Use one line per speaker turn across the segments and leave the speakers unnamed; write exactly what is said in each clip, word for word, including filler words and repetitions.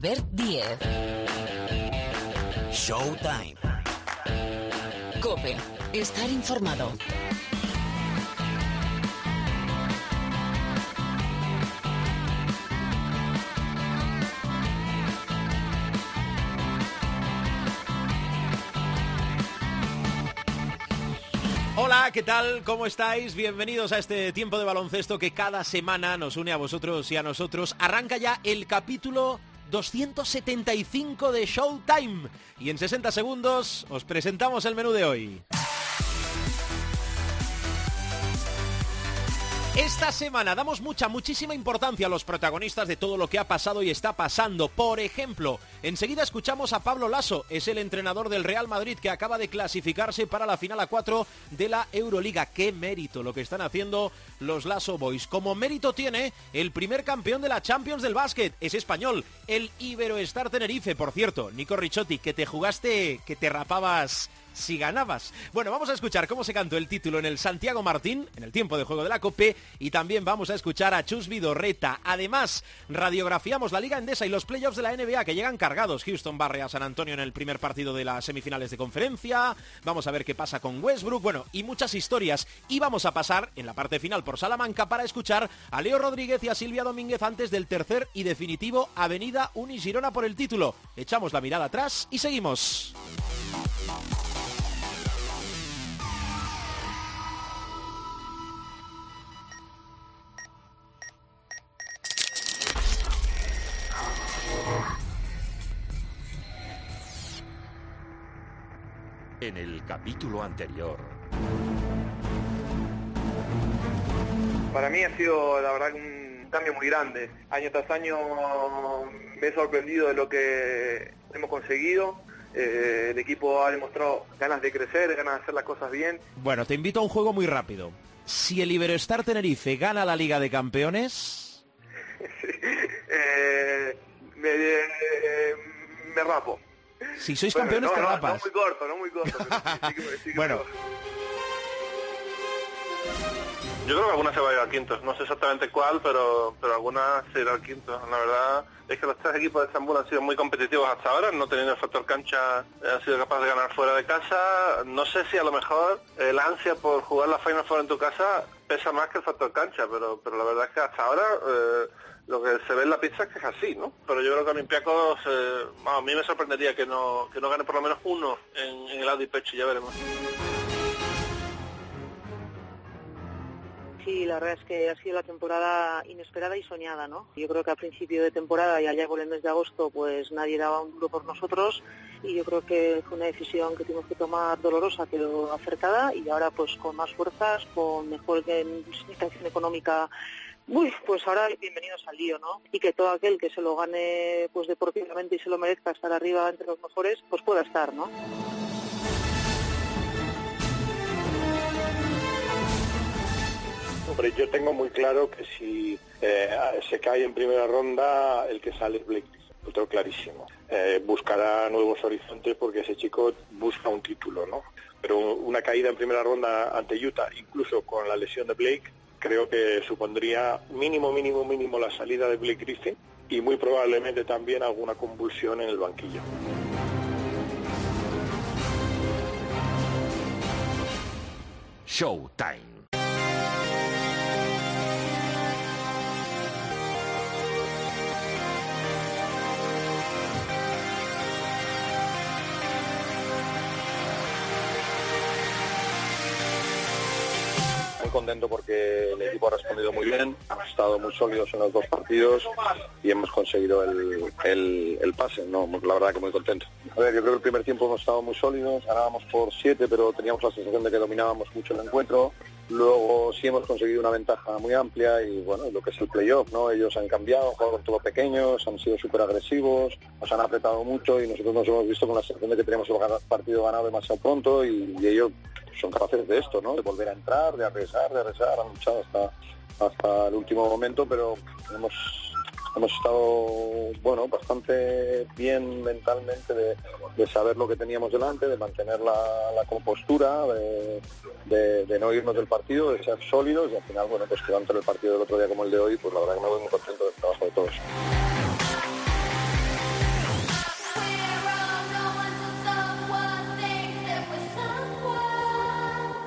Albert Díez.
Showtime.
COPE. Estar informado.
Hola, ¿qué tal? ¿Cómo estáis? Bienvenidos a este tiempo de baloncesto que cada semana nos une a vosotros y a nosotros. Arranca ya el capítulo doscientos setenta y cinco de Showtime y en sesenta segundos os presentamos el menú de hoy. Esta semana damos mucha, muchísima importancia a los protagonistas de todo lo que ha pasado y está pasando. Por ejemplo, enseguida escuchamos a Pablo Laso, es el entrenador del Real Madrid que acaba de clasificarse para la final a cuatro de la Euroliga. ¡Qué mérito lo que están haciendo los Laso Boys! Como mérito tiene el primer campeón de la Champions del básquet, es español, el Iberoestar Tenerife. Por cierto, Nico Ricciotti, que te jugaste, que te rapabas si ganabas. Bueno, vamos a escuchar cómo se cantó el título en el Santiago Martín, en el tiempo de juego de la COPE, y también vamos a escuchar a Chus Vidorreta. Además, radiografiamos la Liga Endesa y los playoffs de la N B A que llegan cargados. Houston barre a San Antonio en el primer partido de las semifinales de conferencia. Vamos a ver qué pasa con Westbrook, bueno, y muchas historias. Y vamos a pasar en la parte final por Salamanca para escuchar a Leo Rodríguez y a Silvia Domínguez antes del tercer y definitivo Avenida Unigirona por el título. Echamos la mirada atrás y seguimos.
En el capítulo anterior.
Para mí ha sido, la verdad, un cambio muy grande. Año tras año me he sorprendido de lo que hemos conseguido. Eh, el equipo ha demostrado ganas de crecer, ganas de hacer las cosas bien.
Bueno, te invito a un juego muy rápido. Si el Iberoestar Tenerife gana la Liga de Campeones...
sí. eh, me, eh, me rapo.
Si sois
bueno,
campeones,
no,
te
no,
rapas.
No muy corto, no muy corto. Pero sí, sí, sí, sí,
bueno.
Yo creo que alguna se va a ir al quinto. No sé exactamente cuál, pero pero alguna se irá al quinto. La verdad es que los tres equipos de Estambul han sido muy competitivos hasta ahora, no teniendo el factor cancha, han sido capaces de ganar fuera de casa. No sé si a lo mejor el ansia por jugar la Final Four en tu casa pesa más que el factor cancha, pero pero la verdad es que hasta ahora... Eh, lo que se ve en la pizza es que es así, ¿no? Pero yo creo que Olympiacos, eh, a mí me sorprendería que no que no gane por lo menos uno en, en el Audi Pecho, ya veremos.
Sí, la verdad es que ha sido la temporada inesperada y soñada, ¿no? Yo creo que a principio de temporada y allá por el mes de agosto, pues nadie daba un duro por nosotros y yo creo que fue una decisión que tuvimos que tomar dolorosa, pero acertada, y ahora pues con más fuerzas, con mejor situación económica. Uy, pues ahora bienvenidos al lío, ¿no? Y que todo aquel que se lo gane pues deportivamente y se lo merezca estar arriba entre los mejores, pues pueda estar, ¿no?
Hombre, yo tengo muy claro que si eh, se cae en primera ronda, el que sale es Blake Griffin, lo tengo clarísimo. Eh, buscará nuevos horizontes porque ese chico busca un título, ¿no? Pero una caída en primera ronda ante Utah, incluso con la lesión de Blake, creo que supondría mínimo, mínimo, mínimo la salida de Blake Griffin y muy probablemente también alguna convulsión en el banquillo.
Showtime.
Contento porque el equipo ha respondido muy bien, hemos estado muy sólidos en los dos partidos y hemos conseguido el, el, el pase, no, la verdad que muy contento. A ver, yo creo que el primer tiempo hemos estado muy sólidos, ganábamos por siete, pero teníamos la sensación de que dominábamos mucho el encuentro. Luego sí hemos conseguido una ventaja muy amplia y bueno, lo que es el playoff, ¿no? Ellos han cambiado, han jugado con todos pequeños, han sido súper agresivos, nos han apretado mucho y nosotros nos hemos visto con la sensación de que teníamos el partido ganado demasiado pronto y, y ellos son capaces de esto, ¿no? De volver a entrar, de arriesgar, de arriesgar, han luchado hasta, hasta el último momento, pero hemos hemos estado, bueno, bastante bien mentalmente de, de saber lo que teníamos delante, de mantener la, la compostura, de, de, de no irnos del partido, de ser sólidos y al final, bueno, pues quedando el partido del otro día como el de hoy, pues la verdad que me voy muy contento del trabajo de todos.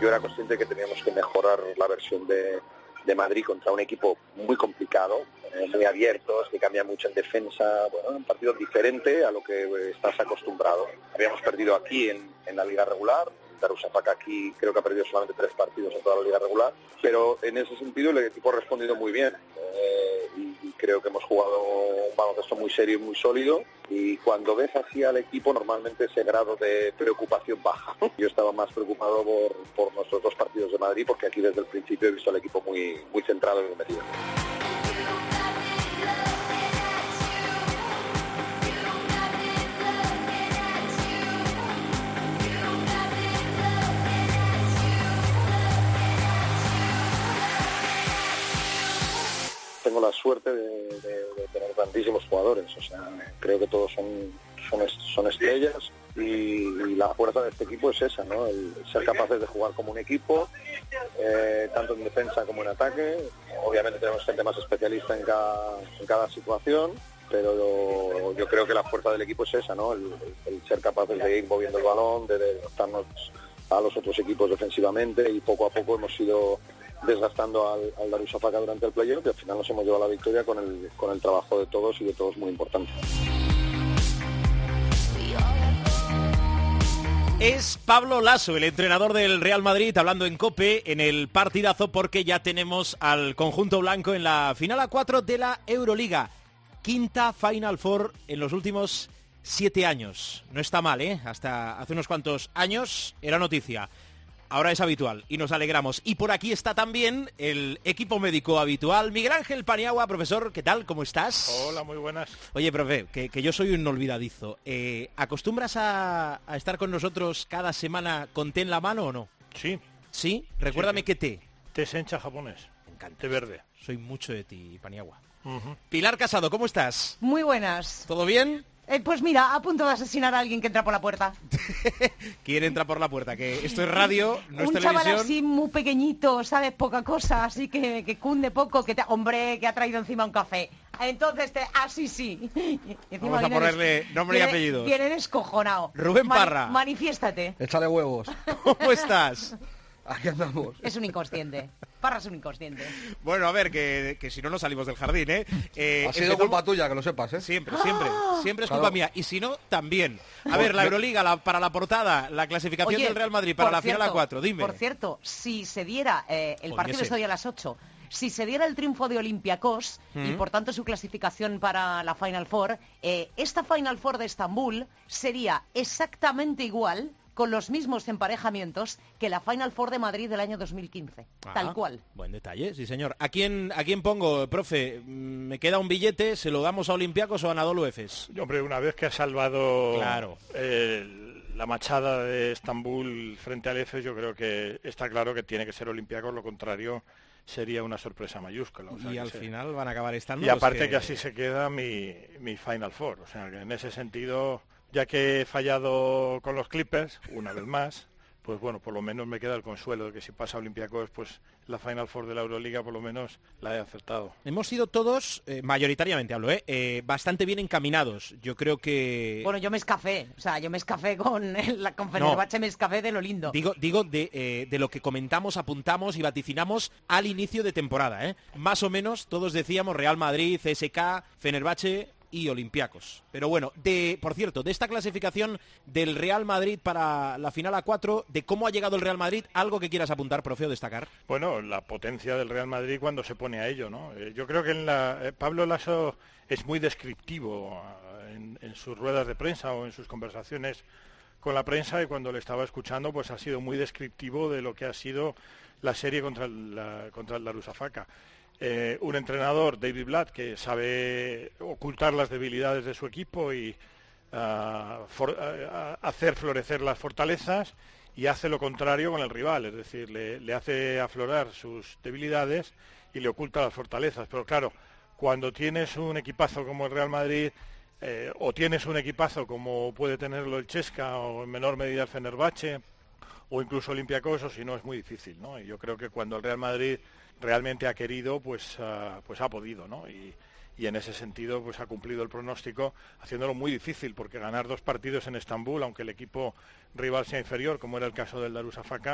yo era consciente que teníamos que mejorar la versión de, de Madrid contra un equipo muy complicado, eh, muy abiertos, que cambia mucho en defensa, bueno, un partido diferente a lo que estás acostumbrado. Habíamos perdido aquí en, en la liga regular, Darusafaka aquí creo que ha perdido solamente tres partidos en toda la liga regular, pero en ese sentido el equipo ha respondido muy bien eh, y, y creo que hemos jugado un baloncesto muy serio y muy sólido, y cuando ves así al equipo normalmente ese grado de preocupación baja. Yo estaba más preocupado por, por nuestros dos partidos de Madrid, porque aquí desde el principio he visto al equipo muy, muy centrado y muy metido. Tengo la suerte de, de, de tener grandísimos jugadores, o sea, creo que todos son son, son estrellas y, y la fuerza de este equipo es esa, ¿no? El ser capaces de jugar como un equipo, eh, tanto en defensa como en ataque. Obviamente tenemos gente más especialista en cada, en cada situación, pero yo creo que la fuerza del equipo es esa, ¿no? El, el ser capaces de ir moviendo el balón, de adaptarnos a los otros equipos defensivamente, y poco a poco hemos ido desgastando al, al Darusafaka durante el playoff, y al final nos hemos llevado la victoria con el, con el trabajo de todos y de todos muy importante.
Es Pablo Laso, el entrenador del Real Madrid, hablando en COPE en el partidazo, porque ya tenemos al conjunto blanco en la final a cuatro de la Euroliga. Quinta Final Four en los últimos siete años. No está mal, ¿eh? Hasta hace unos cuantos años era noticia. Ahora es habitual y nos alegramos. Y por aquí está también el equipo médico habitual, Miguel Ángel Paniagua. Profesor, ¿qué tal? ¿Cómo estás?
Hola, muy buenas.
Oye, profe, que, que yo soy un olvidadizo. Eh, ¿Acostumbras a, a estar con nosotros cada semana con té en la mano o no?
Sí.
¿Sí? Recuérdame
sí,
qué té.
Té sencha japonés.
Me encanta.
Té verde.
Soy mucho de ti, Paniagua.
Uh-huh.
Pilar Casado, ¿cómo estás?
Muy buenas.
¿Todo bien?
Eh, pues mira, a punto de asesinar a alguien que entra por la puerta.
¿Quién entra por la puerta? Que esto es radio, no es
un
televisión.
chaval así muy pequeñito, ¿sabes? Poca cosa, así que, que cunde poco, que te... hombre, que ha traído encima un café. Entonces, te... así sí. Y
vamos a ponerle
des...
nombre y
viene,
apellidos.
Viene descojonado.
Rubén Parra.
Man... Manifiéstate.
Échale huevos.
¿Cómo estás?
Aquí andamos.
Es un inconsciente. Parra es un inconsciente.
Bueno, a ver, que, que si no, no salimos del jardín, ¿eh? eh
ha sido empezamos... culpa tuya, que lo sepas, ¿eh?
Siempre, siempre.
¡Ah!
Siempre es
claro.
culpa mía. Y si no, también. A ver, la Euroliga, la, para la portada, la clasificación
Oye,
del Real Madrid para la
cierto,
final a cuatro. Dime.
Por cierto, si se diera, eh, el
Joder,
partido
ese.
es hoy a las ocho, si se diera el triunfo de Olympiacos
¿Mm?
y por tanto su clasificación para la Final Four, eh, esta Final Four de Estambul sería exactamente igual, con los mismos emparejamientos, que la Final Four de Madrid del año dos mil quince.
Ah,
tal cual.
Buen detalle, sí señor. ¿A quién, ¿A quién pongo, profe? Me queda un billete, ¿se lo damos a Olympiacos o a Anadolu Efes?
Hombre, una vez que ha salvado
Claro.
eh, la machada de Estambul frente al Efes, yo creo que está claro que tiene que ser Olympiacos, lo contrario sería una sorpresa mayúscula. O sea,
y al
se...
final van a acabar estando
Y aparte
que...
que así se queda mi, mi Final Four, o sea que en ese sentido, ya que he fallado con los Clippers, una vez más, pues bueno, por lo menos me queda el consuelo de que si pasa Olympiacos, pues la Final Four de la Euroliga por lo menos la he acertado.
Hemos sido todos, eh, mayoritariamente hablo, eh, eh, bastante bien encaminados. Yo creo que...
Bueno, yo me escafé, o sea, yo me escafé con la con Fenerbahce, no, me escafé de lo lindo.
Digo, digo de, eh, de lo que comentamos, apuntamos y vaticinamos al inicio de temporada, ¿eh? Más o menos todos decíamos Real Madrid, C S K, Fenerbahce y Olympiacos. Pero bueno, de, por cierto, de esta clasificación del Real Madrid para la final a cuatro, de cómo ha llegado el Real Madrid, ¿algo que quieras apuntar, profe, o destacar?
Bueno, la potencia del Real Madrid cuando se pone a ello, ¿no? Eh, yo creo que en la, eh, Pablo Laso es muy descriptivo eh, en, en sus ruedas de prensa o en sus conversaciones con la prensa, y cuando le estaba escuchando pues ha sido muy descriptivo de lo que ha sido la serie contra el, la, contra el Darusafaka. Eh, un entrenador, David Blatt, que sabe ocultar las debilidades de su equipo y uh, for, uh, hacer florecer las fortalezas, y hace lo contrario con el rival, es decir, le, le hace aflorar sus debilidades y le oculta las fortalezas. Pero claro, cuando tienes un equipazo como el Real Madrid, eh, o tienes un equipazo como puede tenerlo el Chesca o en menor medida el Fenerbahce o incluso Olympiacos, o si no es muy difícil, ¿no? Y yo creo que cuando el Real Madrid realmente ha querido, pues uh, pues ha podido, ¿no? Y, y en ese sentido pues ha cumplido el pronóstico, haciéndolo muy difícil, porque ganar dos partidos en Estambul, aunque el equipo rival sea inferior, como era el caso del Darusafaka,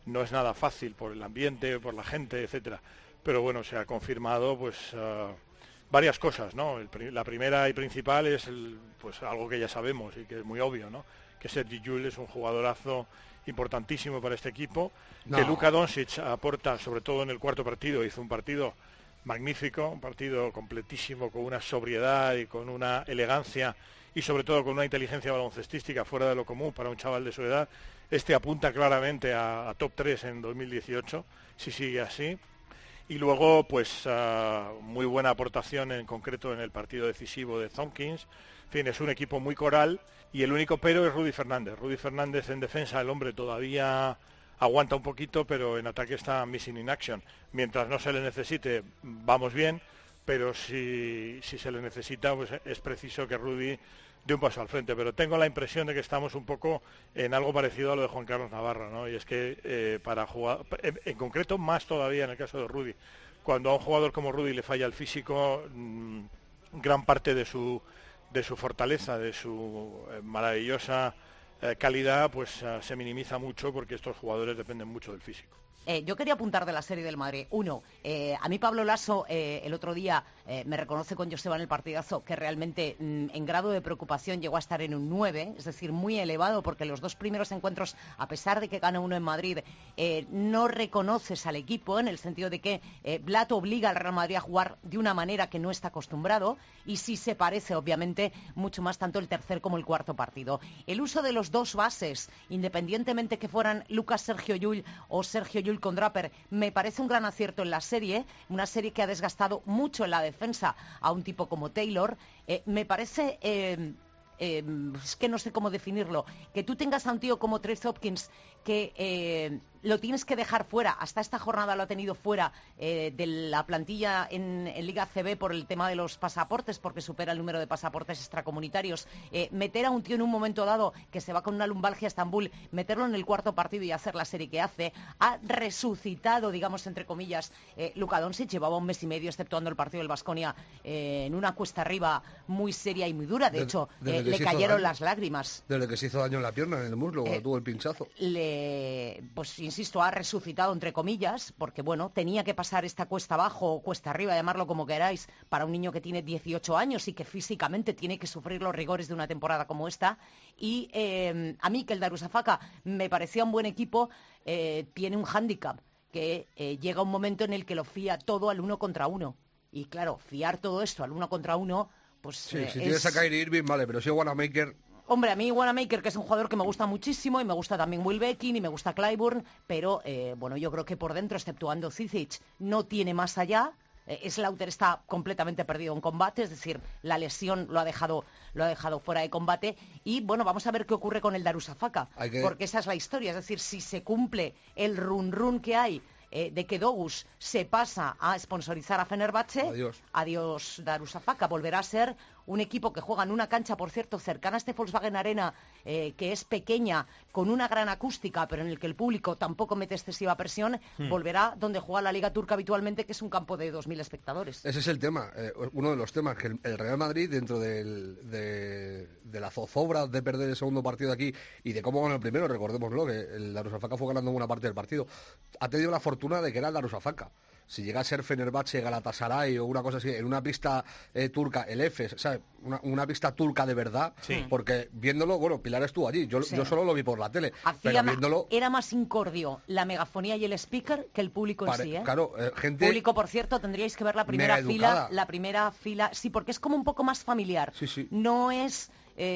no es nada fácil por el ambiente, por la gente, etcétera. Pero bueno, se ha confirmado pues uh, varias cosas, ¿no? El, la primera y principal es el, pues algo que ya sabemos y que es muy obvio, ¿no? Que Sergi Llull es un jugadorazo importantísimo para este equipo, no. que Luka Doncic aporta, sobre todo en el cuarto partido, hizo un partido magnífico, un partido completísimo, con una sobriedad y con una elegancia y sobre todo con una inteligencia baloncestística fuera de lo común para un chaval de su edad. Este apunta claramente a, a top tres en dos mil dieciocho, si sigue así. Y luego, pues, uh, muy buena aportación en concreto en el partido decisivo de Tompkins. En fin, es un equipo muy coral y el único pero es Rudy Fernández. Rudy Fernández en defensa, el hombre todavía aguanta un poquito, pero en ataque está missing in action. Mientras no se le necesite, vamos bien, pero si, si se le necesita, pues es preciso que Rudy dé un paso al frente. Pero tengo la impresión de que estamos un poco en algo parecido a lo de Juan Carlos Navarro, ¿no? Y es que eh, para jugar, en, en concreto más todavía en el caso de Rudy, cuando a un jugador como Rudy le falla el físico, mmm, gran parte de su, de su fortaleza, de su eh, maravillosa eh, calidad, pues uh, se minimiza mucho porque estos jugadores dependen mucho del físico.
Eh, yo quería apuntar de la serie del Madrid. Uno, eh, a mí Pablo Laso eh, el otro día eh, me reconoce con Joseba en el partidazo que realmente mm, en grado de preocupación llegó a estar en un nueve, es decir, muy elevado, porque los dos primeros encuentros, a pesar de que gana uno en Madrid, eh, no reconoces al equipo en el sentido de que eh, Blatt obliga al Real Madrid a jugar de una manera que no está acostumbrado y sí se parece, obviamente, mucho más tanto el tercer como el cuarto partido. El uso de los dos bases, independientemente que fueran Lucas Sergio Llull o Sergio Llull con Draper, me parece un gran acierto en la serie, una serie que ha desgastado mucho en la defensa a un tipo como Taylor. Eh, me parece, eh, eh, es que no sé cómo definirlo, que tú tengas a un tío como Trace Hopkins que eh, lo tienes que dejar fuera, hasta esta jornada lo ha tenido fuera eh, de la plantilla en, en Liga C B por el tema de los pasaportes, porque supera el número de pasaportes extracomunitarios. Eh, meter a un tío en un momento dado que se va con una lumbalgia a Estambul, meterlo en el cuarto partido y hacer la serie que hace, ha resucitado, digamos, entre comillas, eh, Luka Doncic. Llevaba un mes y medio, exceptuando el partido del Baskonia, eh, en una cuesta arriba muy seria y muy dura. De, de hecho, eh, le cayeron las lágrimas.
Desde que se hizo daño en la pierna, en el muslo, cuando
eh,
tuvo el pinchazo.
Le pues insisto, ha resucitado entre comillas, porque bueno, tenía que pasar esta cuesta abajo o cuesta arriba, llamarlo como queráis, para un niño que tiene dieciocho años y que físicamente tiene que sufrir los rigores de una temporada como esta. Y eh, a mí que el Darusafaka me parecía un buen equipo, eh, tiene un hándicap, que eh, llega un momento en el que lo fía todo al uno contra uno. Y claro, fiar todo esto al uno contra uno, pues
sí,
eh,
si
es...
tienes a Kyrie Irving, vale, pero si es Wanamaker...
Hombre, a mí Wanamaker, que es un jugador que me gusta muchísimo, y me gusta también Will Beckin y me gusta Clyburn, pero eh, bueno, yo creo que por dentro, exceptuando Zizic, no tiene más allá. Eh, Slaughter está completamente perdido en combate, es decir, la lesión lo ha dejado lo ha dejado fuera de combate. Y bueno, vamos a ver qué ocurre con el Darusafaka, que... porque esa es la historia, es decir, si se cumple el run run que hay eh, de que Dogus se pasa a sponsorizar a Fenerbahce,
adiós,
adiós Darusafaka, volverá a ser un equipo que juega en una cancha, por cierto, cercana a este Volkswagen Arena, eh, que es pequeña, con una gran acústica, pero en el que el público tampoco mete excesiva presión, hmm. volverá donde juega la Liga Turca habitualmente, que es un campo de dos mil espectadores.
Ese es el tema, eh, uno de los temas, que el, el Real Madrid, dentro del, de, de la zozobra de perder el segundo partido aquí y de cómo ganó el primero, recordémoslo, que el Darusafaka fue ganando buena parte del partido, ha tenido la fortuna de que era el Darusafaka. Si llega a ser Fenerbahce, Galatasaray o una cosa así, en una pista eh, turca, el Efes, ¿sabes? Una, una pista turca de verdad,
sí.
Porque viéndolo, bueno, Pilar estuvo allí, yo, sí. yo solo lo vi por la tele,
Hacía
pero viéndolo...
Era más incordio la megafonía y el speaker que el público
Pare...
en sí, ¿eh?
Claro, eh, gente...
Público, por cierto, tendríais que ver la primera fila, la primera fila, sí, porque es como un poco más familiar.
Sí, sí.
No es...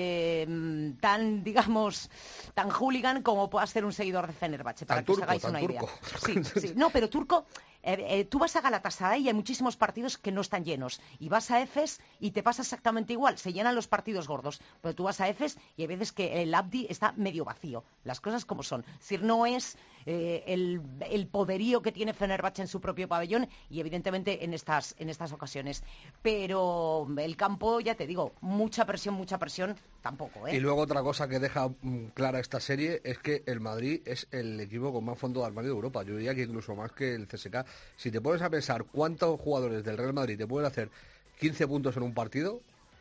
Eh, tan, digamos, tan hooligan como pueda ser un seguidor de Fenerbahce, para
tan
que
turco,
os hagáis una
turco.
idea. Sí, sí. No, pero turco, eh, eh, tú vas a Galatasaray y hay muchísimos partidos que no están llenos, y vas a Efes y te pasa exactamente igual, se llenan los partidos gordos, pero tú vas a Efes y hay veces que el Abdi está medio vacío, las cosas como son. Es decir, no es eh, el, el poderío que tiene Fenerbahce en su propio pabellón, y evidentemente en estas, en estas ocasiones, pero el campo, ya te digo, mucha presión, mucha presión, tampoco, ¿eh?
Y luego otra cosa que deja mm, clara esta serie es que el Madrid es el equipo con más fondo de armario de Europa. Yo diría que incluso más que el C S K. Si te pones a pensar cuántos jugadores del Real Madrid te pueden hacer quince puntos en un partido,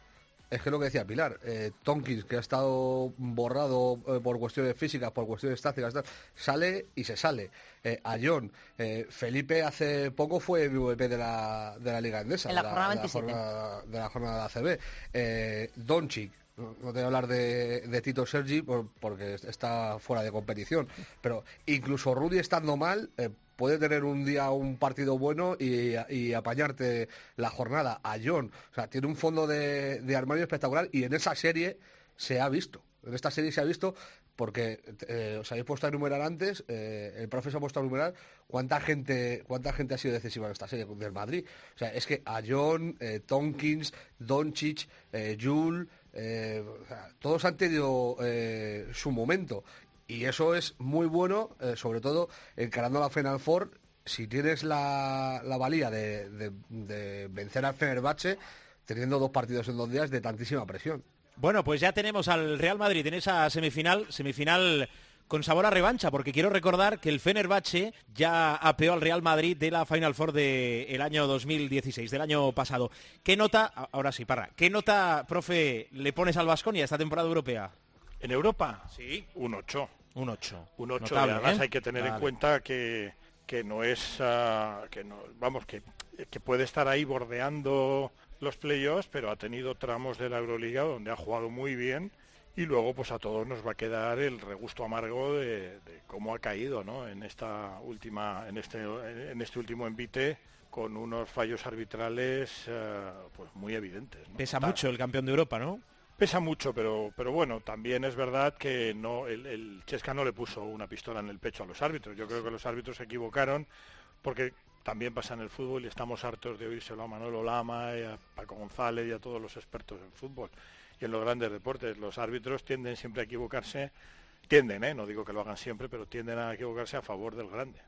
es que lo que decía Pilar, eh, Tonkins, que ha estado borrado eh, por cuestiones físicas, por cuestiones tácticas, tal, sale y se sale. Eh, a John, eh, Felipe hace poco fue M V P de la, de la Liga Endesa,
en la
de,
jornada
la,
veintisiete.
de, la jornada, de la jornada de A C B. Eh, Doncic, no, no te voy a hablar de, de Tito Sergi por, porque está fuera de competición, pero incluso Rudy estando mal, eh, puede tener un día un partido bueno y, y apañarte la jornada. A John, o sea, tiene un fondo de, de armario espectacular y en esa serie se ha visto. En esta serie se ha visto porque eh, os habéis puesto a enumerar antes, eh, el profe se ha puesto a enumerar cuánta gente cuánta gente ha sido decisiva en esta serie del Madrid. O sea, es que a John, eh, Tonkins, Doncic, eh, Jul, eh, o sea, todos han tenido eh, su momento. Y eso es muy bueno, eh, sobre todo encarando la Final Four, si tienes la, la valía de, de, de vencer al Fenerbahce, teniendo dos partidos en dos días de tantísima presión.
Bueno, pues ya tenemos al Real Madrid en esa semifinal, semifinal con sabor a revancha, porque quiero recordar que el Fenerbahce ya apeó al Real Madrid de la Final Four del año dos mil dieciséis, del año pasado. ¿Qué nota, ahora sí, Parra, qué nota, profe, le pones al Baskonia esta temporada europea?
¿En Europa?
Sí.
Un ocho.
Un ocho.
Un ocho,
Notable,
y además
¿eh?
hay que tener
Notable.
en cuenta que, que no es, uh, que no, vamos, que, que puede estar ahí bordeando los playoffs, pero ha tenido tramos de la Euroliga donde ha jugado muy bien y luego pues a todos nos va a quedar el regusto amargo de, de cómo ha caído, ¿no? En esta última, en este, en este último envite con unos fallos arbitrales uh, pues muy evidentes, ¿no?
Pesa
Está,
mucho el campeón de Europa, ¿no?
Pesa mucho, pero pero bueno, también es verdad que no el, el Chesca no le puso una pistola en el pecho a los árbitros. Yo creo que los árbitros se equivocaron porque también pasa en el fútbol y estamos hartos de oírselo a Manolo Lama y a Paco González y a todos los expertos en fútbol y en los grandes deportes. Los árbitros tienden siempre a equivocarse, tienden, ¿eh? No digo que lo hagan siempre, pero tienden a equivocarse a favor del grande.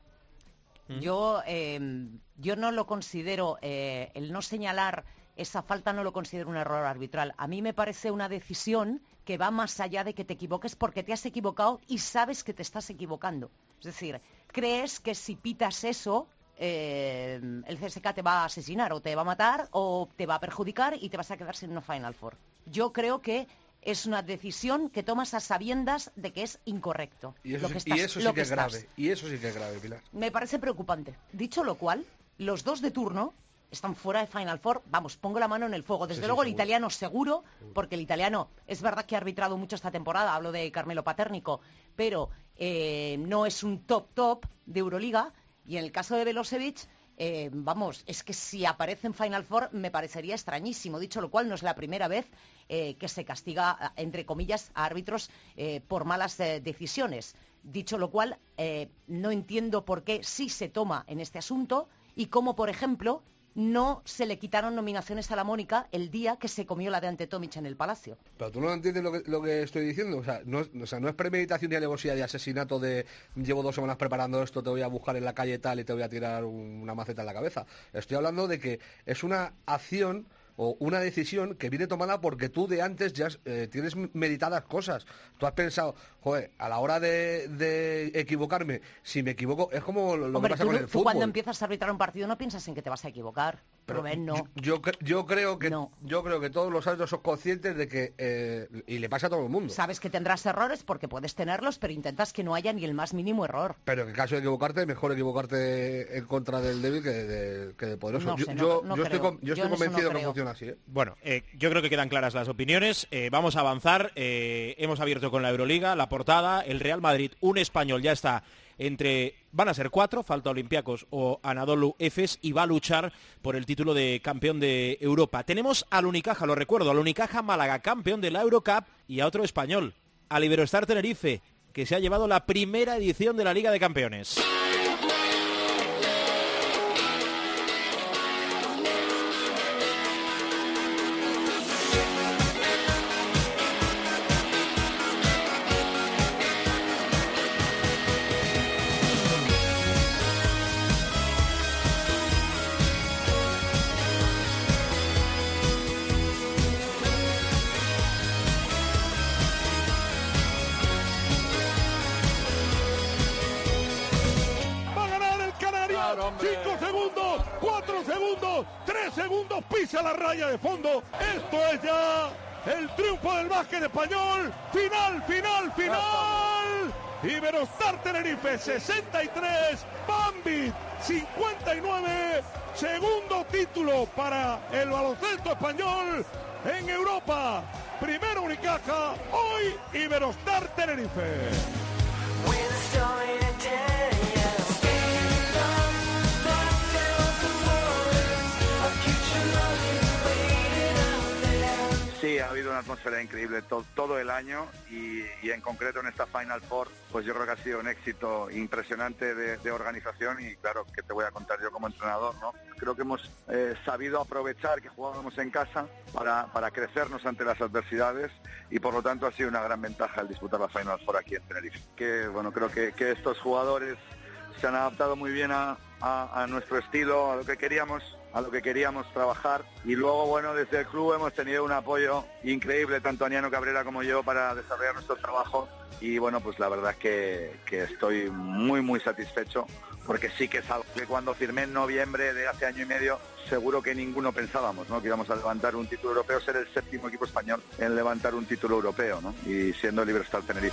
Yo, eh, yo no lo considero, eh, el no señalar esa falta no lo considero un error arbitral. A mí me parece una decisión que va más allá de que te equivoques porque te has equivocado y sabes que te estás equivocando. Es decir, crees que si pitas eso, eh, el C S K te va a asesinar o te va a matar o te va a perjudicar y te vas a quedar sin una Final Four. Yo creo que es una decisión que tomas a sabiendas de que es incorrecto.
Y eso,
lo
sí,
que estás,
y eso sí
lo
que es
estás.
grave. Y eso sí que es grave, Pilar.
Me parece preocupante. Dicho lo cual, los dos de turno están fuera de Final Four. Vamos, pongo la mano en el fuego. Desde
Sí, sí,
luego el
seguro.
italiano seguro, porque el italiano es verdad que ha arbitrado mucho esta temporada, hablo de Carmelo Paternico, pero eh, no es un top top de Euroliga. Y en el caso de Velosevic, eh, vamos, es que si aparece en Final Four me parecería extrañísimo. Dicho lo cual, no es la primera vez eh, que se castiga, entre comillas, a árbitros eh, por malas eh, decisiones. Dicho lo cual, eh, no entiendo por qué sí se toma en este asunto y cómo, por ejemplo, no se le quitaron nominaciones a la Mónica el día que se comió la de Ante Tomic en el Palacio.
Pero tú no entiendes lo que, lo que estoy diciendo. O sea, no, es- o sea, no es premeditación ni alevosía de asesinato de llevo dos semanas preparando esto, te voy a buscar en la calle tal y te voy a tirar un- una maceta en la cabeza. Estoy hablando de que es una acción o una decisión que viene tomada porque tú de antes ya eh, tienes meditadas cosas. Tú has pensado, joder, a la hora de, de equivocarme, si me equivoco, es como lo, lo
Hombre,
que pasa
tú,
con el
tú
fútbol.
cuando empiezas a arbitrar un partido no piensas en que te vas a equivocar.
Pero
Rubén, no.
yo, yo, cre- yo creo que yo creo que todos los árbitros son conscientes de que eh, y le pasa a todo el mundo.
Sabes que tendrás errores porque puedes tenerlos, pero intentas que no haya ni el más mínimo error.
Pero en el caso de equivocarte, mejor equivocarte en contra del débil que, de, que del poderoso.
No
yo
sé,
yo,
no- no
yo estoy,
creo.
con- yo
Yo
estoy
en eso
convencido
no
que no
creo.
funciona así. ¿eh?
Bueno, eh, yo creo que quedan claras las opiniones. Eh, vamos a avanzar. Eh, hemos abierto con la Euroliga, la portada. El Real Madrid, un español, ya está entre... Van a ser cuatro, falta Olympiacos o Anadolu Efes, y va a luchar por el título de campeón de Europa. Tenemos al Unicaja, lo recuerdo, al Unicaja Málaga, campeón de la Eurocup, y a otro español, al Iberostar Tenerife, que se ha llevado la primera edición de la Liga de Campeones.
Va a ganar el Canario. Cinco segundos, cuatro segundos, tres segundos, pisa la raya de fondo. Esto es ya el triunfo del básquet español. Final, final, final. Iberostar Tenerife sesenta y tres, Banvit cincuenta y nueve. Segundo título para el baloncesto español en Europa. Primero Unicaja, hoy Iberostar Tenerife.
Sí, ha habido una atmósfera increíble to- todo el año y, y en concreto en esta Final Four, pues yo creo que ha sido un éxito impresionante de, de organización y claro, que te voy a contar yo como entrenador, ¿no? Creo que hemos eh, sabido aprovechar que jugábamos en casa para, para crecernos ante las adversidades y por lo tanto ha sido una gran ventaja el disputar la Final Four aquí en Tenerife. Que bueno, creo que, que estos jugadores se han adaptado muy bien a, a, a nuestro estilo, a lo que queríamos a lo que queríamos trabajar y luego bueno, desde el club hemos tenido un apoyo increíble, tanto Aniano Cabrera como yo, para desarrollar nuestro trabajo y bueno, pues la verdad es que, que estoy muy muy satisfecho porque sí que es algo que cuando firmé en noviembre de hace año y medio seguro que ninguno pensábamos, ¿no? Que íbamos a levantar un título europeo, ser el séptimo equipo español en levantar un título europeo, ¿no? Y siendo el Iberostar Tenerife.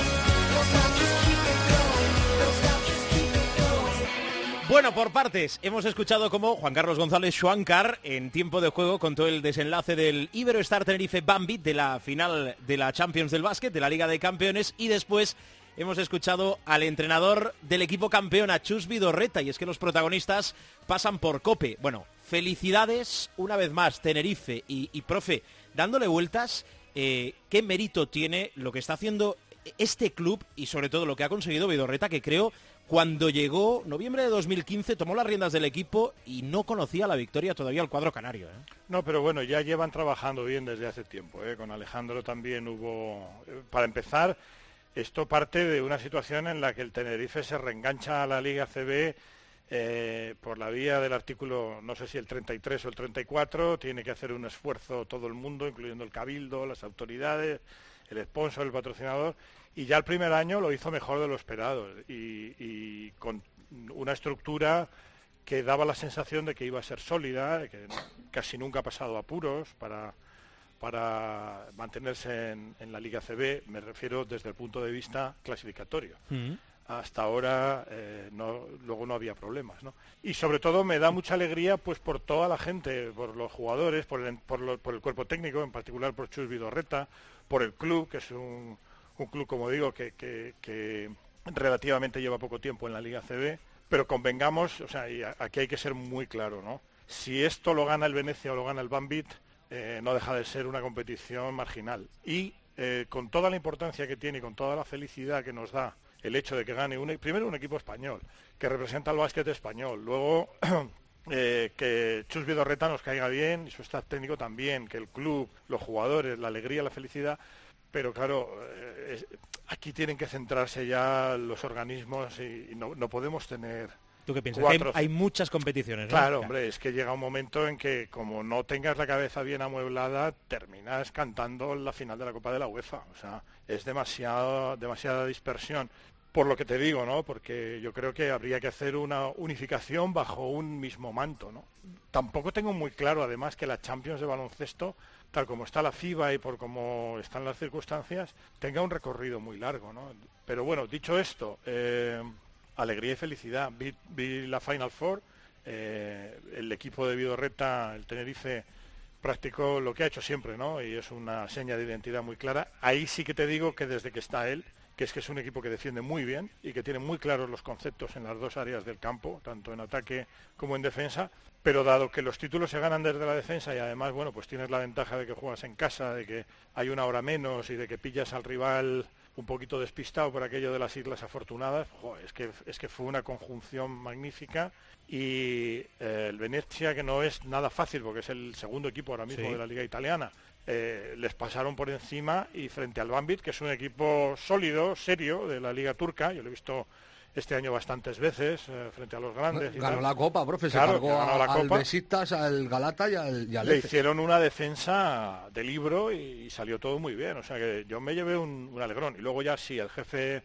Bueno, por partes, hemos escuchado cómo Juan Carlos González Schwankar en tiempo de juego contó el desenlace del Iberostar Tenerife Banvit de la final de la Champions del básquet, de la Liga de Campeones, y después hemos escuchado al entrenador del equipo campeón, a Chus Vidorreta, y es que los protagonistas pasan por COPE. Bueno, felicidades una vez más, Tenerife, y, y profe, dándole vueltas, eh, ¿qué mérito tiene lo que está haciendo este club y sobre todo lo que ha conseguido Vidorreta, que creo cuando llegó noviembre de dos mil quince tomó las riendas del equipo y no conocía la victoria todavía al cuadro canario, ¿eh?
No, pero bueno, ya llevan trabajando bien desde hace tiempo, ¿eh? Con Alejandro también hubo... Para empezar, esto parte de una situación en la que el Tenerife se reengancha a la Liga A C B eh, por la vía del artículo, no sé si el treinta y tres o el treinta y cuatro, tiene que hacer un esfuerzo todo el mundo, incluyendo el Cabildo, las autoridades, el sponsor, el patrocinador, y ya el primer año lo hizo mejor de lo esperado y, y con una estructura que daba la sensación de que iba a ser sólida, que casi nunca ha pasado apuros para, para mantenerse en, en la Liga A C B, me refiero desde el punto de vista clasificatorio. Mm-hmm. Hasta ahora eh, no, luego no había problemas, ¿no? Y sobre todo me da mucha alegría pues por toda la gente, por los jugadores, por el, por, lo, por el cuerpo técnico, en particular por Chus Vidorreta, por el club, que es un... un club, como digo, que, que, que relativamente lleva poco tiempo en la Liga A C B, pero convengamos, o sea, y aquí hay que ser muy claro, ¿no? Si esto lo gana el Venecia o lo gana el Banvit, eh, no deja de ser una competición marginal. Y eh, con toda la importancia que tiene y con toda la felicidad que nos da el hecho de que gane un, primero un equipo español, que representa al básquet español, luego eh, que Chus Vidorreta nos caiga bien, y su staff técnico también, que el club, los jugadores, la alegría, la felicidad. Pero claro, eh, es, aquí tienen que centrarse ya los organismos y, y no, no podemos tener...
¿Tú qué piensas?
Cuatro...
Hay, hay muchas competiciones, ¿no?
Claro, hombre, es que llega un momento en que como no tengas la cabeza bien amueblada, terminas cantando la final de la Copa de la UEFA. O sea, es demasiado, demasiada dispersión. Por lo que te digo, ¿no? Porque yo creo que habría que hacer una unificación bajo un mismo manto, ¿no? Tampoco tengo muy claro, además, que la Champions de baloncesto, tal como está la FIBA y por cómo están las circunstancias, tenga un recorrido muy largo, ¿no? Pero bueno, dicho esto, eh, alegría y felicidad. Vi, vi la Final Four, eh, el equipo de Vidorreta, el Tenerife, practicó lo que ha hecho siempre, ¿no? Y es una seña de identidad muy clara. Ahí sí que te digo que desde que está él, que es que es un equipo que defiende muy bien y que tiene muy claros los conceptos en las dos áreas del campo, tanto en ataque como en defensa, pero dado que los títulos se ganan desde la defensa y además, bueno, pues tienes la ventaja de que juegas en casa, de que hay una hora menos y de que pillas al rival un poquito despistado por aquello de las Islas Afortunadas, joder, es que es que fue una conjunción magnífica y eh, el Venezia, que no es nada fácil porque es el segundo equipo ahora mismo sí. de la Liga Italiana, Eh, les pasaron por encima y frente al Banvit, que es un equipo sólido, serio, de la Liga Turca, yo lo he visto este año bastantes veces, eh, frente a los grandes. Y
ganó
tal.
la Copa, profe,
claro,
se cargó
ganó la
al
Copa.
Besiktas, al Galata y al, y al
Le
Efe.
hicieron una defensa de libro y, y salió todo muy bien, o sea que yo me llevé un, un alegrón. Y luego ya sí, el jefe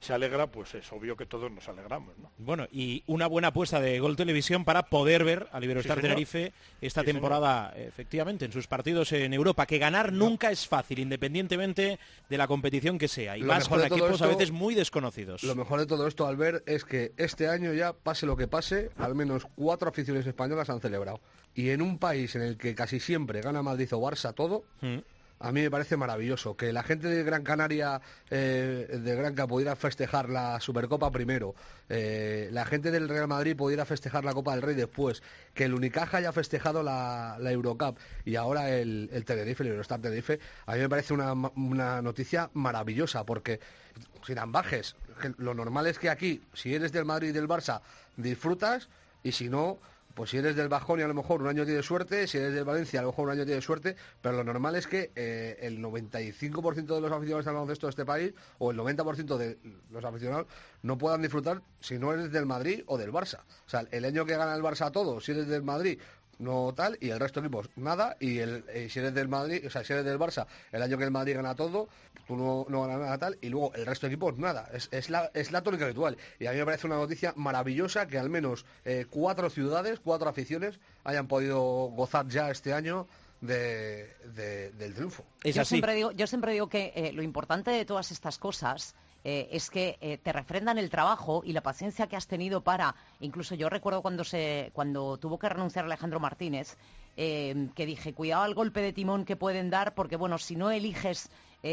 se alegra, pues es obvio que todos nos alegramos, ¿no?
Bueno, y una buena apuesta de Gol Televisión para poder ver al Iberostar
sí,
Tenerife esta
sí,
temporada, señor. Efectivamente, en sus partidos en Europa, que ganar no. nunca es fácil, independientemente de la competición que sea, y lo más con equipos esto, a veces muy desconocidos.
Lo mejor de todo esto, Albert, es que este año ya, pase lo que pase, al menos cuatro aficiones españolas han celebrado. Y en un país en el que casi siempre gana Madrid o Barça todo, mm. a mí me parece maravilloso. Que la gente de Gran Canaria, eh, de Granca, pudiera festejar la Supercopa primero, eh, la gente del Real Madrid pudiera festejar la Copa del Rey después, que el Unicaja haya festejado la, la Eurocup y ahora el, el Tenerife, el Iberostar Tenerife, a mí me parece una, una noticia maravillosa, porque sin ambajes, lo normal es que aquí, si eres del Madrid y del Barça, disfrutas, y si no, pues si eres del Bajonia a lo mejor un año tienes suerte, si eres del Valencia a lo mejor un año tienes suerte, pero lo normal es que eh, el noventa y cinco por ciento de los aficionados al baloncesto de este país, o el noventa por ciento de los aficionados, no puedan disfrutar si no eres del Madrid o del Barça. O sea, el año que gana el Barça todo, si eres del Madrid, no tal, y el resto de equipos nada, y el, eh, si eres del Madrid, o sea, si eres del Barça, el año que el Madrid gana todo, tú no, no ganas nada tal, y luego el resto de equipos nada. Es, es la es la tónica habitual, y a mí me parece una noticia maravillosa que al menos eh, cuatro ciudades, cuatro aficiones hayan podido gozar ya este año de, de, del triunfo.
Es yo así. Siempre digo, yo siempre digo que eh, lo importante de todas estas cosas Eh, es que eh, te refrendan el trabajo y la paciencia que has tenido para, incluso yo recuerdo cuando se cuando tuvo que renunciar Alejandro Martínez, eh, que dije, cuidado al golpe de timón que pueden dar, porque bueno, si no eliges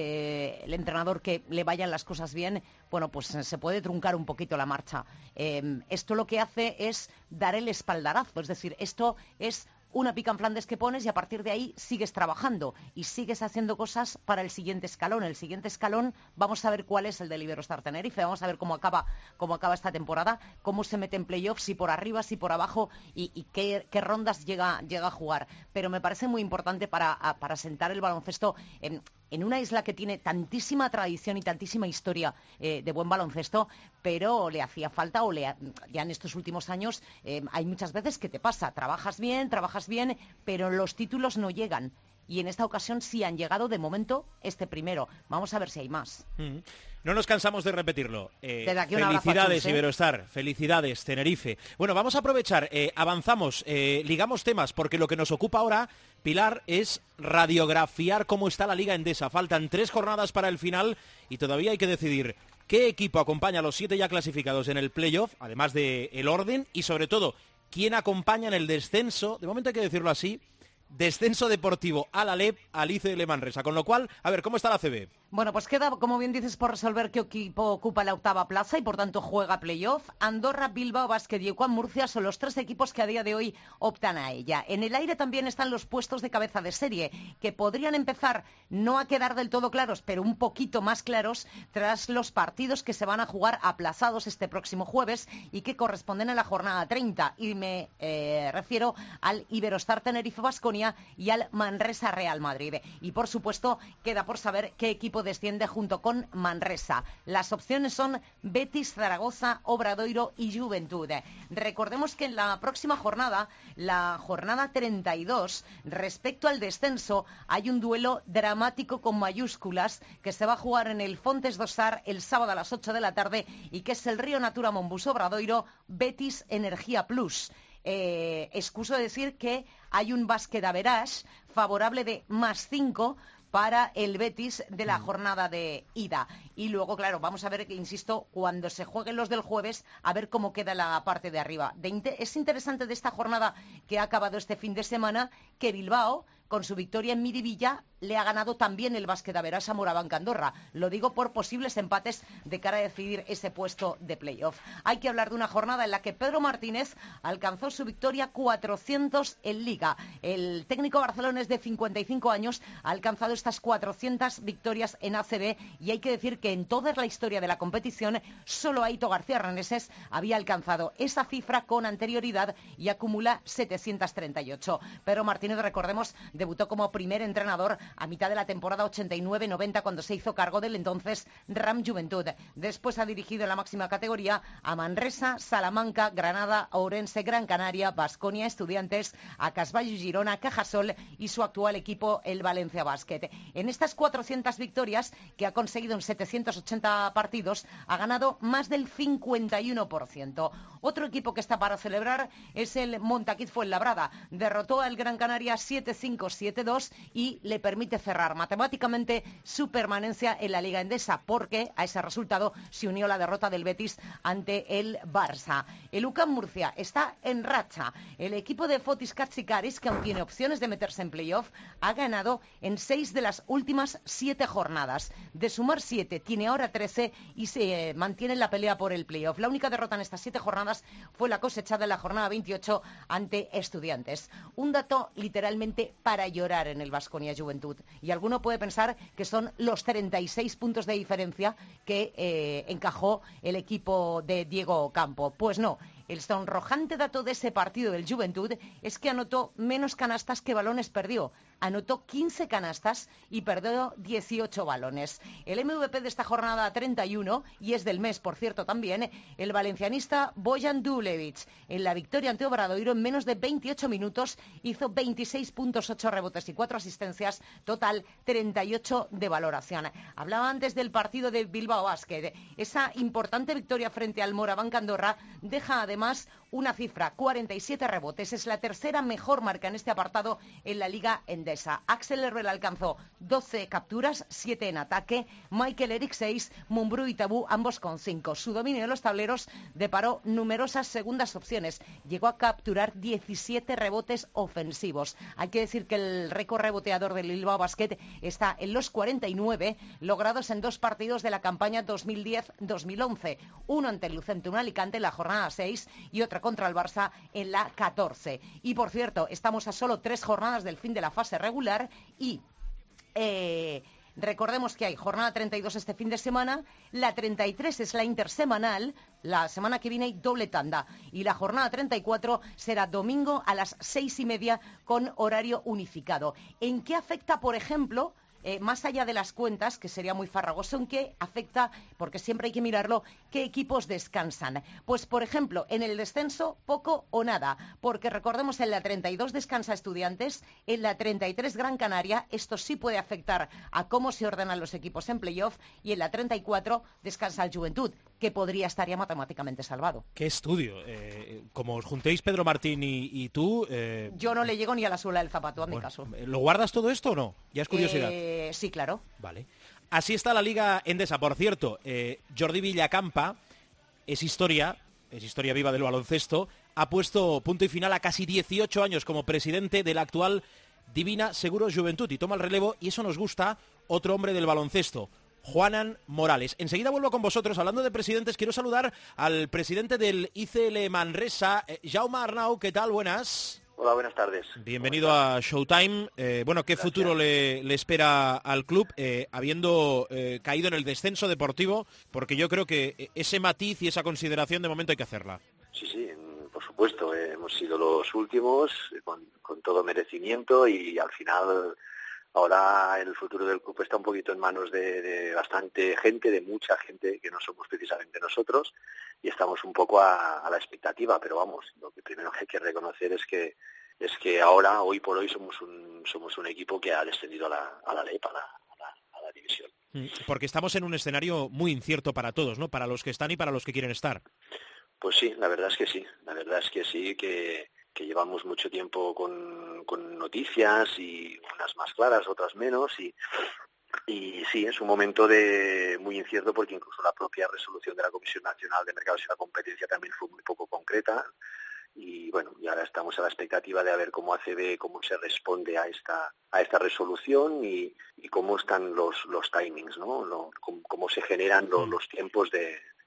eh, el entrenador que le vayan las cosas bien, bueno, pues se puede truncar un poquito la marcha. Eh, esto lo que hace es dar el espaldarazo, es decir, esto es una pica en Flandes que pones y a partir de ahí sigues trabajando y sigues haciendo cosas para el siguiente escalón. El siguiente escalón, vamos a ver cuál es el del Iberostar Tenerife, vamos a ver cómo acaba cómo acaba esta temporada, cómo se mete en playoffs, si por arriba, si por abajo y, y qué, qué rondas llega, llega a jugar. Pero me parece muy importante para, a, para sentar el baloncesto en, en una isla que tiene tantísima tradición y tantísima historia eh, de buen baloncesto, pero le hacía falta, o le, ya en estos últimos años eh, hay muchas veces que te pasa, trabajas bien, trabajas bien, pero los títulos no llegan. Y en esta ocasión sí han llegado, de momento, este primero. Vamos a ver si hay más.
Mm. No nos cansamos de repetirlo. Eh,
Chus,
felicidades,
¿eh?
Iberostar. Felicidades, Tenerife. Bueno, vamos a aprovechar. Eh, avanzamos, eh, ligamos temas, porque lo que nos ocupa ahora, Pilar, es radiografiar cómo está la Liga Endesa. Faltan tres jornadas para el final y todavía hay que decidir qué equipo acompaña a los siete ya clasificados en el playoff, además del orden, y sobre todo, quién acompaña en el descenso, de momento hay que decirlo así, descenso deportivo al Alep, al I C L Manresa. Con lo cual, a ver, ¿cómo está la A C B?
Bueno, pues queda, como bien dices, por resolver qué equipo ocupa la octava plaza y por tanto juega playoff. Andorra, Bilbao Basket y Juan Murcia son los tres equipos que a día de hoy optan a ella. En el aire también están los puestos de cabeza de serie, que podrían empezar no a quedar del todo claros, pero un poquito más claros tras los partidos que se van a jugar aplazados este próximo jueves y que corresponden a la jornada treinta. Y me eh, refiero al Iberostar Tenerife Baskonia y al Manresa Real Madrid. Y por supuesto, queda por saber qué equipo desciende junto con Manresa. Las opciones son Betis, Zaragoza, Obradoiro y Juventud. Recordemos que en la próxima jornada, la jornada treinta y dos, respecto al descenso, hay un duelo dramático con mayúsculas que se va a jugar en el Fontes do Sar el sábado a las ocho de la tarde y que es el Río Natura Monbus Obradoiro, Betis Energía Plus. Eh, excuso decir que hay un básquet average favorable de más cinco para el Betis de la jornada de ida. Y luego, claro, vamos a ver, que insisto, cuando se jueguen los del jueves, a ver cómo queda la parte de arriba. De inter- es interesante de esta jornada que ha acabado este fin de semana que Bilbao, con su victoria en Miribilla, le ha ganado también el básquet average a Morabanca Andorra. Lo digo por posibles empates de cara a decidir ese puesto de playoff. Hay que hablar de una jornada en la que Pedro Martínez alcanzó su victoria cuatrocientos en Liga. El técnico barcelonés de cincuenta y cinco años ha alcanzado estas cuatrocientas victorias en A C B y hay que decir que en toda la historia de la competición solo Aito García Reneses había alcanzado esa cifra con anterioridad y acumula setecientos treinta y ocho. Pedro Martínez, recordemos, debutó como primer entrenador a mitad de la temporada ochenta y nueve noventa, cuando se hizo cargo del entonces Ram Juventud. Después ha dirigido en la máxima categoría a Manresa, Salamanca, Granada, Ourense, Gran Canaria, Baskonia, Estudiantes, a Casvallo, Girona, Cajasol y su actual equipo, el Valencia Basket. En estas cuatrocientas victorias que ha conseguido en setecientos ochenta partidos, ha ganado más del cincuenta y uno por ciento. Otro equipo que está para celebrar es el Montaquit Fuenlabrada. Derrotó al Gran Canaria siete cinco siete dos y le permite cerrar matemáticamente su permanencia en la Liga Endesa, porque a ese resultado se unió la derrota del Betis ante el Barça. El U C A M Murcia está en racha. El equipo de Fotis Katsikaris, que aún tiene opciones de meterse en playoff, ha ganado en seis de las últimas siete jornadas. De sumar siete, tiene ahora trece y se mantiene en la pelea por el playoff. La única derrota en estas siete jornadas fue la cosechada en la jornada veintiocho ante Estudiantes. Un dato literalmente para llorar en el Baskonia Juventud. Y alguno puede pensar que son los treinta y seis puntos de diferencia que eh, encajó el equipo de Diego Campo. Pues no. El sonrojante dato de ese partido del Juventud es que anotó menos canastas que balones perdió. Anotó quince canastas y perdió dieciocho balones. El M V P de esta jornada treinta y uno, y es del mes, por cierto, también, el valencianista Bojan Dulevic. En la victoria ante Obradoiro, en menos de veintiocho minutos, hizo veintiséis puntos, ocho rebotes y cuatro asistencias, total treinta y ocho de valoración. Hablaba antes del partido de Bilbao Basket. Esa importante victoria frente al Moraván Andorra deja además Además, una cifra, cuarenta y siete rebotes. Es la tercera mejor marca en este apartado en la Liga Endesa. Axel Herbel alcanzó doce capturas, siete en ataque. Michael Eric seis, Mumbrú y Tabú ambos con cinco. Su dominio de los tableros deparó numerosas segundas opciones. Llegó a capturar diecisiete rebotes ofensivos. Hay que decir que el récord reboteador del Bilbao Basket está en los cuarenta y nueve, logrados en dos partidos de la campaña dos mil diez dos mil once. Uno ante el Lucentum Alicante en la jornada seis y otra contra el Barça en la catorce. Y por cierto, estamos a solo tres jornadas del fin de la fase regular y eh, recordemos que hay jornada treinta y dos este fin de semana, la treinta y tres es la intersemanal, la semana que viene hay doble tanda y la jornada treinta y cuatro será domingo a las seis y media con horario unificado. ¿En qué afecta, por ejemplo, Eh, más allá de las cuentas, que sería muy farragoso, en qué afecta, porque siempre hay que mirarlo, qué equipos descansan? Pues, por ejemplo, en el descenso, poco o nada, porque recordemos, en la treinta y dos descansa Estudiantes, en la treinta y tres Gran Canaria, esto sí puede afectar a cómo se ordenan los equipos en playoff, y en la treinta y cuatro descansa el Juventud, que podría estar ya matemáticamente salvado.
¡Qué estudio! Eh, como os juntéis Pedro Martín y, y tú... Eh...
Yo no le llego ni a la suela del zapato, a
bueno,
mi caso.
¿Lo guardas todo esto o no? Ya es curiosidad.
Eh... Sí, claro.
Vale. Así está la Liga Endesa. Por cierto, eh, Jordi Villacampa es historia, es historia viva del baloncesto. Ha puesto punto y final a casi dieciocho años como presidente de la actual Divina Seguros Juventud y toma el relevo, y eso nos gusta, otro hombre del baloncesto, Juanan Morales. Enseguida vuelvo con vosotros. Hablando de presidentes, quiero saludar al presidente del I C L Manresa, eh, Jaume Arnau. ¿Qué tal? Buenas.
Hola, buenas tardes.
Bienvenido a Showtime. Eh, bueno, ¿qué Gracias. futuro le, le espera al club, eh, habiendo eh, caído en el descenso deportivo? Porque yo creo que ese matiz y esa consideración de momento hay que hacerla.
Sí, sí, por supuesto. Eh, hemos sido los últimos, eh, con, con todo merecimiento, y al final ahora el futuro del club está un poquito en manos de, de bastante gente, de mucha gente, que no somos precisamente nosotros, y estamos un poco a, a la expectativa, pero vamos, lo que primero hay que reconocer es que es que ahora, hoy por hoy, somos un somos un equipo que ha descendido a la, a la L E P, a la, a la, a la división.
Porque estamos en un escenario muy incierto para todos, ¿no? Para los que están y para los que quieren estar.
Pues sí, la verdad es que sí, la verdad es que sí, que, que llevamos mucho tiempo con, con noticias, y unas más claras, otras menos, y Y sí, es un momento de muy incierto, porque incluso la propia resolución de la Comisión Nacional de Mercados y la Competencia también fue muy poco concreta. Y bueno, y ahora estamos a la expectativa de a ver cómo A C B, cómo se responde a esta a esta resolución, y, y cómo están los los timings, ¿no? Lo, cómo, cómo se generan los, los tiempos de,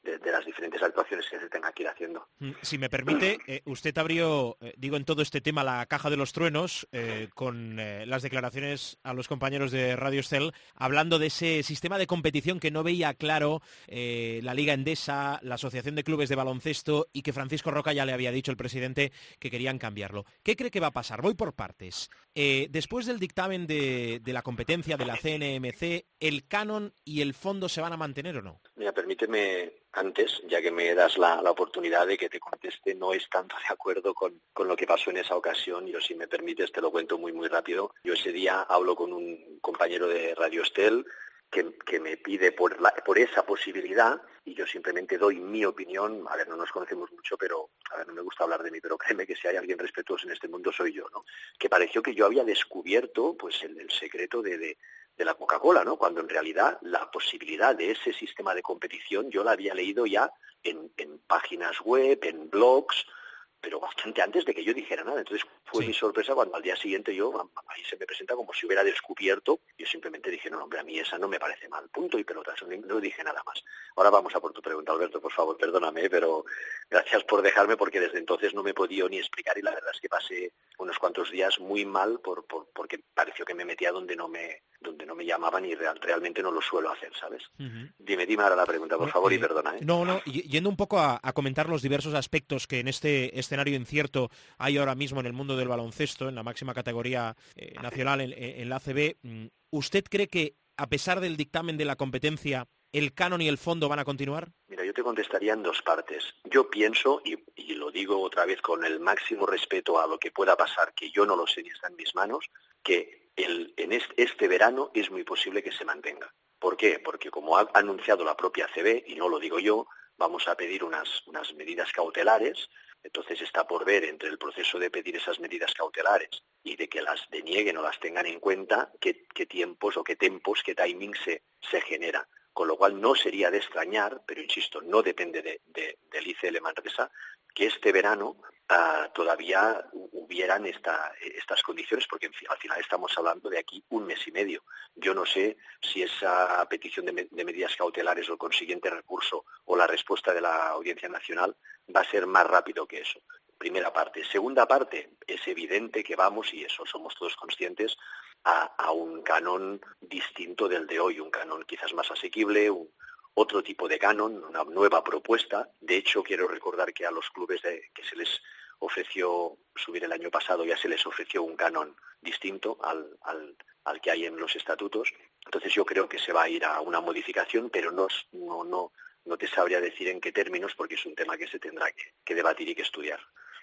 de, de las diferentes actuaciones que se tenga que ir haciendo.
Si me permite, eh, usted abrió, eh, digo, en todo este tema la caja de los truenos eh, con eh, las declaraciones a los compañeros de Radio Estel, hablando de ese sistema de competición que no veía claro eh, la Liga Endesa, la Asociación de Clubes de Baloncesto, y que Francisco Roca ya le había dicho al presidente que querían cambiarlo. ¿Qué cree que va a pasar? Voy por partes. Eh, después del dictamen de, de la competencia de la C N M C, ¿el canon y el fondo se van a mantener o no?
Mira, permíteme antes, ya que me das la, la oportunidad de que te conteste, no es tanto de acuerdo con, con lo que pasó en esa ocasión. Yo, si me permites, te lo cuento muy, muy rápido. Yo ese día hablo con un compañero de Radio Estel que, que me pide por, la, por esa posibilidad, y yo simplemente doy mi opinión. A ver, no nos conocemos mucho, pero a ver, no me gusta hablar de mí, pero créeme que si hay alguien respetuoso en este mundo soy yo, ¿no? Que pareció que yo había descubierto pues el, el secreto de... de de la Coca-Cola, ¿no? Cuando en realidad la posibilidad de ese sistema de competición yo la había leído ya en, en páginas web, en blogs, pero bastante antes de que yo dijera nada. Entonces fue sí. mi sorpresa cuando al día siguiente yo, ahí se me presenta como si hubiera descubierto. Yo simplemente dije, no, hombre, a mí esa no me parece mal, punto y pelota, eso no dije nada más. Ahora vamos a por tu pregunta, Alberto, por favor, perdóname, pero gracias por dejarme, porque desde entonces no me he podido ni explicar, y la verdad es que pasé unos cuantos días muy mal por, por porque pareció que me metía donde no me donde no me llamaban y real, realmente no lo suelo hacer, ¿sabes? Uh-huh. Dime, dime ahora la pregunta, por favor, eh, y perdona. ¿eh?
No, no, yendo un poco a, a comentar los diversos aspectos que en este escenario incierto hay ahora mismo en el mundo del baloncesto, en la máxima categoría eh, nacional, en, en la A C B, ¿usted cree que, a pesar del dictamen de la competencia, el canon y el fondo van a continuar?
Mira, yo te contestaría en dos partes. Yo pienso, y, y lo digo otra vez con el máximo respeto a lo que pueda pasar, que yo no lo sé ni está en mis manos, que el, en este, este verano es muy posible que se mantenga. ¿Por qué? Porque como ha anunciado la propia A C B, y no lo digo yo, vamos a pedir unas, unas medidas cautelares. Entonces está por ver, entre el proceso de pedir esas medidas cautelares y de que las denieguen o las tengan en cuenta, qué, qué tiempos o qué tempos, qué timing se, se genera. Con lo cual no sería de extrañar, pero insisto, no depende de, de, del I C L Manresa, que este verano uh, todavía hubieran esta, estas condiciones, porque en fin, al final estamos hablando de aquí un mes y medio. Yo no sé si esa petición de, de medidas cautelares o el consiguiente recurso o la respuesta de la Audiencia Nacional va a ser más rápido que eso. Primera parte. Segunda parte, es evidente que vamos, y eso somos todos conscientes, a, a un canon distinto del de hoy, un canon quizás más asequible, un, otro tipo de canon, una nueva propuesta. De hecho, quiero recordar que a los clubes de, que se les ofreció subir el año pasado ya se les ofreció un canon distinto al, al, al que hay en los estatutos. Entonces yo creo que se va a ir a una modificación, pero no, no, no, no te sabría decir en qué términos, porque es un tema que se tendrá que, que debatir y que estudiar.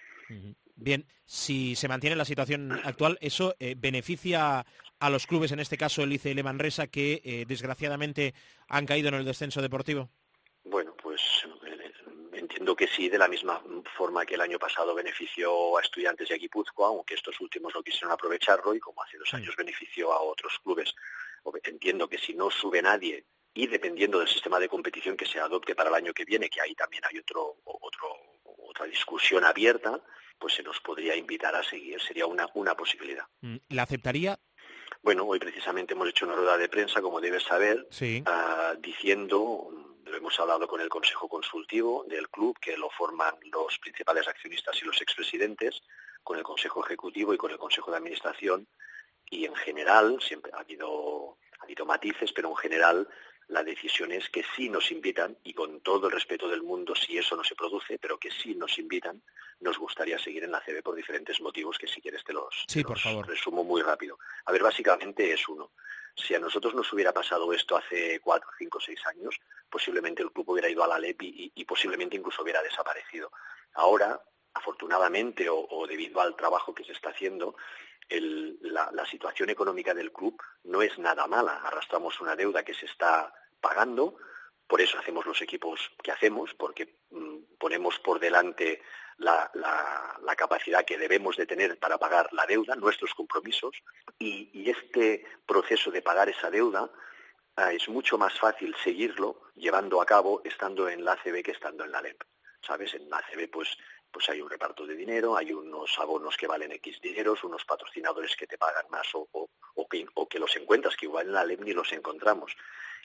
Bien, si se mantiene la situación actual, ¿eso eh, beneficia a los clubes, en este caso el I C L Manresa, que eh, desgraciadamente han caído en el descenso deportivo?
Bueno, pues eh, entiendo que sí, de la misma forma que el año pasado benefició a Estudiantes y a Guipúzcoa, aunque estos últimos no quisieron aprovecharlo, y como hace dos años benefició a otros clubes. Entiendo que si no sube nadie, y dependiendo del sistema de competición que se adopte para el año que viene, que ahí también hay otro, otro, otra discusión abierta, pues se nos podría invitar a seguir, sería una, una posibilidad.
¿La aceptaría?
Bueno, hoy precisamente hemos hecho una rueda de prensa, como debes saber,
sí.
uh, diciendo, lo hemos hablado con el Consejo Consultivo del club, que lo forman los principales accionistas y los expresidentes, con el Consejo Ejecutivo y con el Consejo de Administración, y en general, siempre ha habido, ha habido matices, pero en general la decisión es que sí nos invitan, y con todo el respeto del mundo si eso no se produce, pero que sí nos invitan, nos gustaría seguir en la A C B por diferentes motivos que si quieres te los,
sí,
te
por
los
favor.
resumo muy rápido. A ver, básicamente es uno. Si a nosotros nos hubiera pasado esto hace cuatro, cinco, seis años, posiblemente el club hubiera ido a la Alep y, y posiblemente incluso hubiera desaparecido. Ahora, afortunadamente o, o debido al trabajo que se está haciendo, el, la, la situación económica del club no es nada mala. Arrastramos una deuda que se está pagando, por eso hacemos los equipos que hacemos, porque mmm, ponemos por delante la, la, la capacidad que debemos de tener para pagar la deuda, nuestros compromisos, y, y este proceso de pagar esa deuda eh, es mucho más fácil seguirlo llevando a cabo estando en la A C B que estando en la Alep. ¿Sabes? En la A C B pues, pues hay un reparto de dinero, hay unos abonos que valen X dineros, unos patrocinadores que te pagan más o, o, o, que, o que los encuentras, que igual en la Alep ni los encontramos.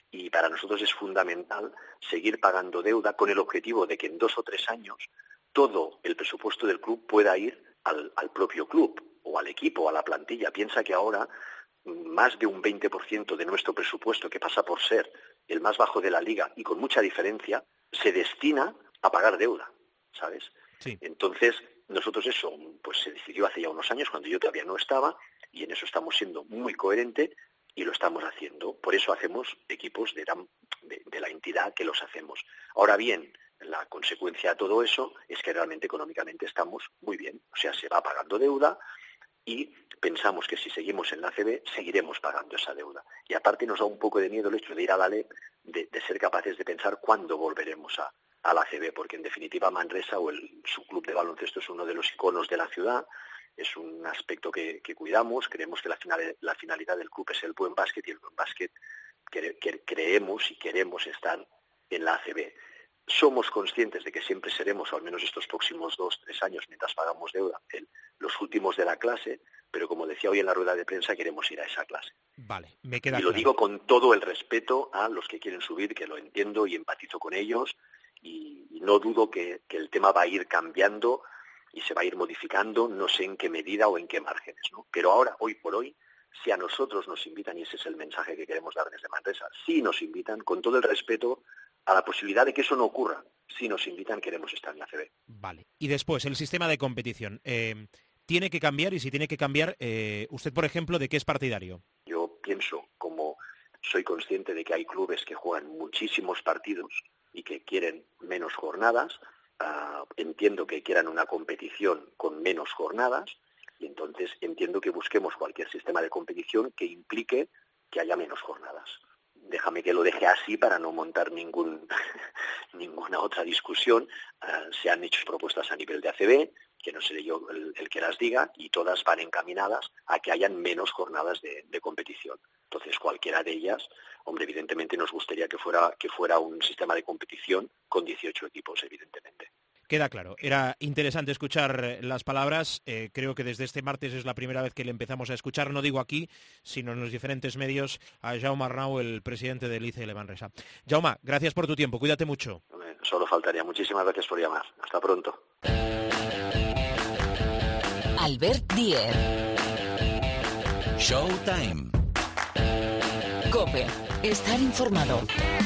Y para nosotros es fundamental seguir pagando deuda con el objetivo de que en dos o tres años todo el presupuesto del club pueda ir al, al propio club o al equipo o a la plantilla. Piensa que ahora más de un veinte por ciento de nuestro presupuesto, que pasa por ser el más bajo de la liga y con mucha diferencia, se destina a pagar deuda, ¿sabes?
Sí.
Entonces, nosotros eso pues se decidió hace ya unos años, cuando yo todavía no estaba, y en eso estamos siendo muy coherentes y lo estamos haciendo. Por eso hacemos equipos de la, de, de la entidad que los hacemos. Ahora bien, la consecuencia de todo eso es que realmente económicamente estamos muy bien. O sea, se va pagando deuda y pensamos que si seguimos en la A C B seguiremos pagando esa deuda. Y aparte nos da un poco de miedo el hecho de ir a la L E P, de, de ser capaces de pensar cuándo volveremos a, a la A C B, porque en definitiva Manresa o el subclub de baloncesto es uno de los iconos de la ciudad. Es un aspecto que, que cuidamos, creemos que la, final, la finalidad del club es el buen básquet y el buen básquet que, que creemos y queremos estar en la A C B. Somos conscientes de que siempre seremos, o al menos estos próximos dos, tres años, mientras pagamos deuda, el, los últimos de la clase, pero como decía hoy en la rueda de prensa, queremos ir a esa clase.
Vale, me queda
Y lo
claro.
digo con todo el respeto a los que quieren subir, que lo entiendo y empatizo con ellos, y, y no dudo que, que el tema va a ir cambiando y se va a ir modificando, no sé en qué medida o en qué márgenes, ¿no? Pero ahora, hoy por hoy, si a nosotros nos invitan, y ese es el mensaje que queremos dar desde Manresa, si nos invitan, con todo el respeto a la posibilidad de que eso no ocurra, si nos invitan, queremos estar en la A C B.
Vale. Y después, el sistema de competición. Eh, ¿Tiene que cambiar? Y si tiene que cambiar, eh, usted, por ejemplo, ¿de qué es partidario?
Yo pienso, como soy consciente de que hay clubes que juegan muchísimos partidos y que quieren menos jornadas, Uh, entiendo que quieran una competición con menos jornadas y entonces entiendo que busquemos cualquier sistema de competición que implique que haya menos jornadas. Déjame que lo deje así para no montar ningún ninguna otra discusión. Uh, se han hecho propuestas a nivel de A C B, que no seré yo el, el que las diga, y todas van encaminadas a que hayan menos jornadas de, de competición. Entonces, cualquiera de ellas, hombre, evidentemente nos gustaría que fuera que fuera un sistema de competición con dieciocho equipos, evidentemente.
Queda claro. Era interesante escuchar las palabras. Eh, creo que desde este martes es la primera vez que le empezamos a escuchar, no digo aquí, sino en los diferentes medios, a Jaume Arnau, el presidente del I C L Manresa. Jaume, gracias por tu tiempo. Cuídate mucho.
Solo faltaría. Muchísimas gracias por llamar. Hasta pronto.
Albert Diez.
Showtime.
COPE. Estar informado.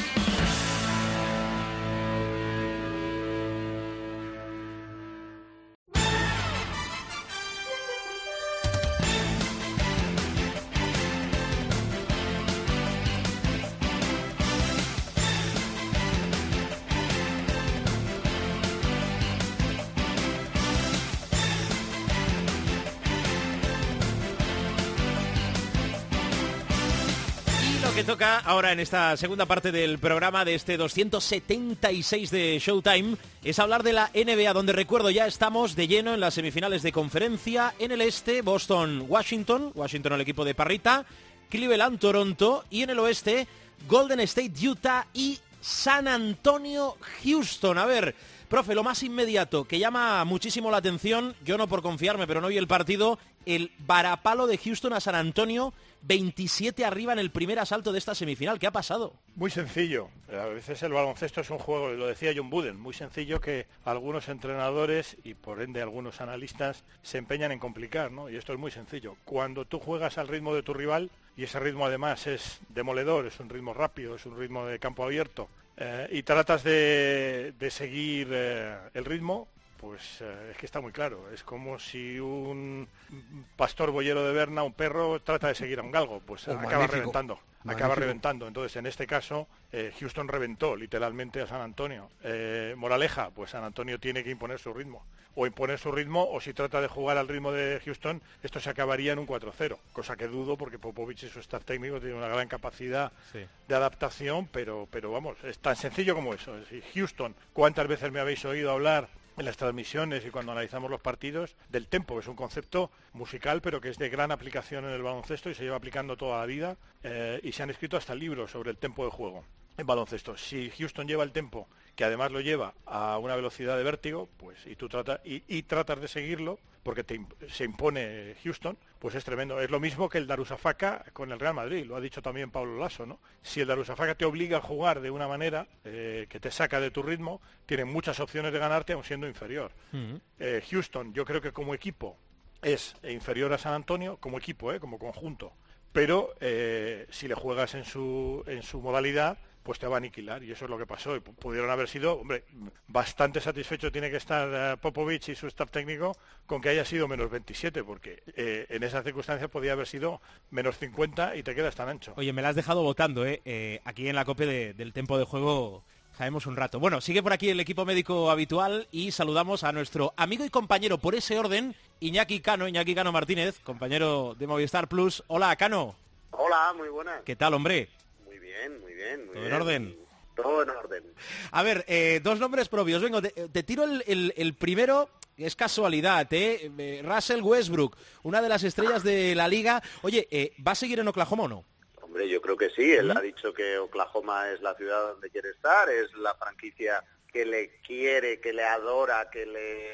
Que toca ahora en esta segunda parte del programa de este doscientos setenta y seis de Showtime es hablar de la N B A, donde recuerdo ya estamos de lleno en las semifinales de conferencia. En el este, Boston, Washington, Washington el equipo de Parrita, Cleveland, Toronto, y en el oeste, Golden State, Utah y San Antonio, Houston. A ver, profe, lo más inmediato que llama muchísimo la atención, yo no por confiarme, pero no vi el partido, el varapalo de Houston a San Antonio, veintisiete arriba en el primer asalto de esta semifinal. ¿Qué ha pasado?
Muy sencillo. A veces el baloncesto es un juego, lo decía John Wooden, muy sencillo, que algunos entrenadores y por ende algunos analistas se empeñan en complicar, ¿no? Y esto es muy sencillo. Cuando tú juegas al ritmo de tu rival, y ese ritmo además es demoledor, es un ritmo rápido, es un ritmo de campo abierto, eh, y tratas de, de seguir eh, el ritmo, pues eh, es que está muy claro. Es como si un pastor boyero de Berna, un perro, trata de seguir a un galgo, pues
Oh,
acaba
magnífico.
reventando.
Magnífico.
Acaba reventando. Entonces, en este caso, eh, Houston reventó literalmente a San Antonio. Eh, moraleja, pues San Antonio tiene que imponer su ritmo. O imponer su ritmo, o si trata de jugar al ritmo de Houston, esto se acabaría en un cuatro cero. Cosa que dudo, porque Popovich y su staff técnico tienen una gran capacidad
Sí.
de adaptación, pero, pero vamos, es tan sencillo como eso. Es decir, Houston, ¿cuántas veces me habéis oído hablar en las transmisiones y cuando analizamos los partidos del tempo, que es un concepto musical pero que es de gran aplicación en el baloncesto y se lleva aplicando toda la vida, eh, y se han escrito hasta libros sobre el tempo de juego en baloncesto? Si Houston lleva el tempo, que además lo lleva a una velocidad de vértigo, pues y tú tratas y, y tratas de seguirlo, porque te, se impone Houston, pues es tremendo. Es lo mismo que el Darussafaka con el Real Madrid, lo ha dicho también Pablo Lasso, ¿no? Si el Darussafaka te obliga a jugar de una manera eh, que te saca de tu ritmo, tiene muchas opciones de ganarte aun siendo inferior. Uh-huh. eh, Houston, yo creo que como equipo es inferior a San Antonio, como equipo, eh, como conjunto, pero eh, si le juegas en su, en su modalidad, pues te va a aniquilar, y eso es lo que pasó. Y pudieron haber sido, hombre, bastante satisfecho tiene que estar uh, Popovich y su staff técnico con que haya sido menos veintisiete, porque eh, en esas circunstancias podía haber sido menos cincuenta y te quedas tan ancho.
Oye, me la has dejado votando, ¿eh? eh aquí en la COPE de, del tiempo de juego sabemos un rato. Bueno, sigue por aquí el equipo médico habitual y saludamos a nuestro amigo y compañero por ese orden, Iñaki Cano, Iñaki Cano Martínez, compañero de Movistar Plus. Hola, Cano.
Hola, muy buenas.
¿Qué tal, hombre?
Muy bien, muy bien. Muy
¿Todo
bien.
en orden?
Todo en orden.
A ver, eh, dos nombres propios. Vengo, te, te tiro el, el, el primero, es casualidad, ¿eh? Russell Westbrook, una de las estrellas de la liga. Oye, eh, ¿va a seguir en Oklahoma o no?
Hombre, yo creo que sí. Él ¿Mm? ha dicho que Oklahoma es la ciudad donde quiere estar, es la franquicia que le quiere, que le adora, que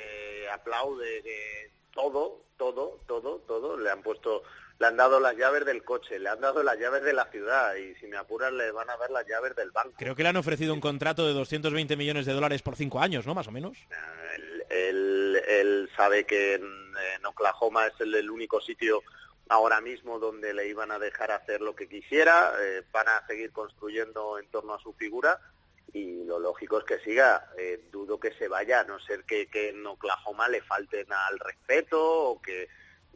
le aplaude, que todo, todo, todo, todo. Le han puesto... Le han dado las llaves del coche, le han dado las llaves de la ciudad y si me apuras le van a dar las llaves del banco.
Creo que le han ofrecido un contrato de doscientos veinte millones de dólares por cinco años, ¿no? Más o menos.
Él, él, él sabe que en, en Oklahoma es el, el único sitio ahora mismo donde le iban a dejar hacer lo que quisiera, eh, van a seguir construyendo en torno a su figura y lo lógico es que siga. Eh, dudo que se vaya, a no ser que, que en Oklahoma le falten al respeto o que...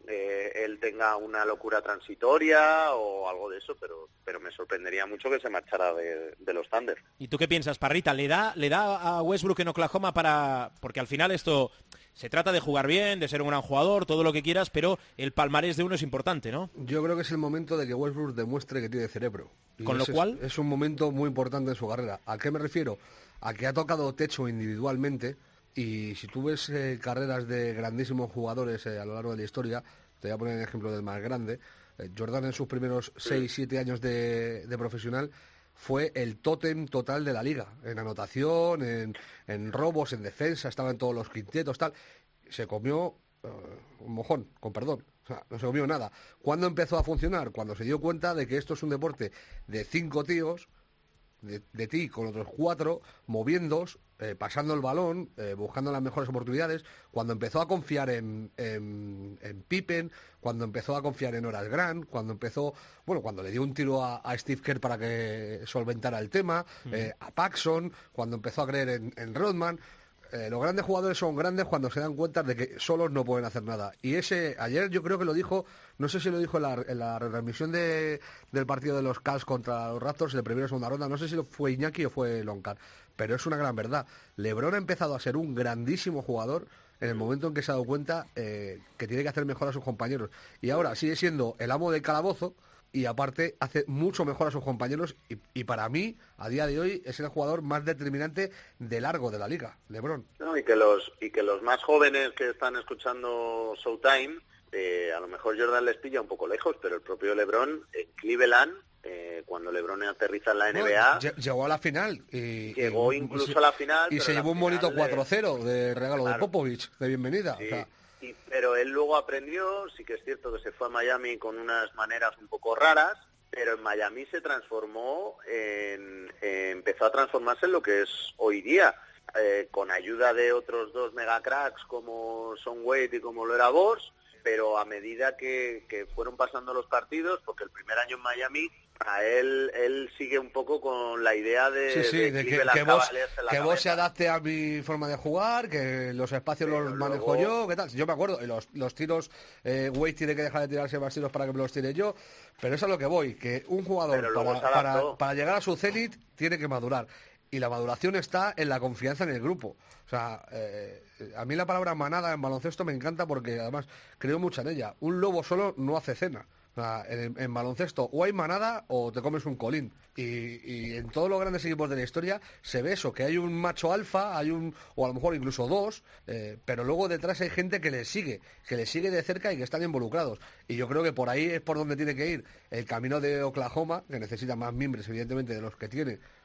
Eh, él tenga una locura transitoria o algo de eso, pero pero me sorprendería mucho que se marchara de, de los Thunder.
¿Y tú qué piensas, Parrita? ¿Le da le da a Westbrook en Oklahoma para...? Porque al final esto se trata de jugar bien, de ser un gran jugador, todo lo que quieras, pero el palmarés de uno es importante, ¿no?
Yo creo que es el momento de que Westbrook demuestre que tiene cerebro. Y
Con lo cual...
Es, es un momento muy importante en su carrera. ¿A qué me refiero? A que ha tocado techo individualmente. Y si tú ves eh, carreras de grandísimos jugadores eh, a lo largo de la historia, te voy a poner el ejemplo del más grande, eh, Jordan en sus primeros seis siete años de, de profesional fue el tótem total de la liga, en anotación, en, en robos, en defensa, estaba en todos los quintetos, tal. Se comió uh, un mojón, con perdón, o sea, no se comió nada. ¿Cuándo empezó a funcionar? Cuando se dio cuenta de que esto es un deporte de cinco tíos, de, de ti con otros cuatro, moviéndos, eh, pasando el balón, eh, buscando las mejores oportunidades, cuando empezó a confiar en, en, en Pippen, cuando empezó a confiar en Horace Grant, cuando empezó, bueno, cuando le dio un tiro a, a Steve Kerr para que solventara el tema, mm. eh, a Paxson, cuando empezó a creer en, en Rodman. Eh, los grandes jugadores son grandes cuando se dan cuenta de que solos no pueden hacer nada. Y ese, ayer yo creo que lo dijo, no sé si lo dijo en la, en la retransmisión de, del partido de los Cavs contra los Raptors de primera o segunda ronda, no sé si fue Iñaki o fue Loncar, pero es una gran verdad. LeBron ha empezado a ser un grandísimo jugador en el momento en que se ha dado cuenta eh, que tiene que hacer mejor a sus compañeros. Y ahora sigue siendo el amo del calabozo, y aparte hace mucho mejor a sus compañeros y, y para mí, a día de hoy, es el jugador más determinante de largo de la liga, LeBron.
No, y que los y que los más jóvenes que están escuchando Showtime, eh, a lo mejor Jordan les pilla un poco lejos, pero el propio LeBron en Cleveland, eh, cuando LeBron aterriza en la N B A...
No, llegó a la final. Y,
llegó
y,
incluso
y,
a la final.
Y se llevó un bonito cuatro cero de... de regalo claro. de Popovich, de bienvenida.
Sí.
O sea,
Sí, pero él luego aprendió, sí que es cierto que se fue a Miami con unas maneras un poco raras, pero en Miami se transformó, en, eh, empezó a transformarse en lo que es hoy día, eh, con ayuda de otros dos megacracks como Son Wade y como lo era Bosh, pero a medida que, que fueron pasando los partidos, porque el primer año en Miami, a él él sigue un poco con la idea de,
sí, sí,
de,
de que, que, vos, que vos se adapte a mi forma de jugar, que los espacios pero los manejo luego... yo, ¿qué tal? Yo me acuerdo, los, los tiros, eh, Wade tiene que dejar de tirarse más tiros para que me los tire yo, pero eso es a lo que voy, que un jugador para, para, para llegar a su cenit tiene que madurar. Y la maduración está en la confianza en el grupo. O sea, eh, a mí la palabra manada en baloncesto me encanta porque además creo mucho en ella. Un lobo solo no hace cena. O sea, en, en baloncesto o hay manada o te comes un colín. Y, y en todos los grandes equipos de la historia se ve eso, que hay un macho alfa, hay un o a lo mejor incluso dos, eh, pero luego detrás hay gente que le sigue, que le sigue de cerca y que están involucrados. Y yo creo que por ahí es por donde tiene que ir el camino de Oklahoma, que necesita más miembros evidentemente de los que tiene,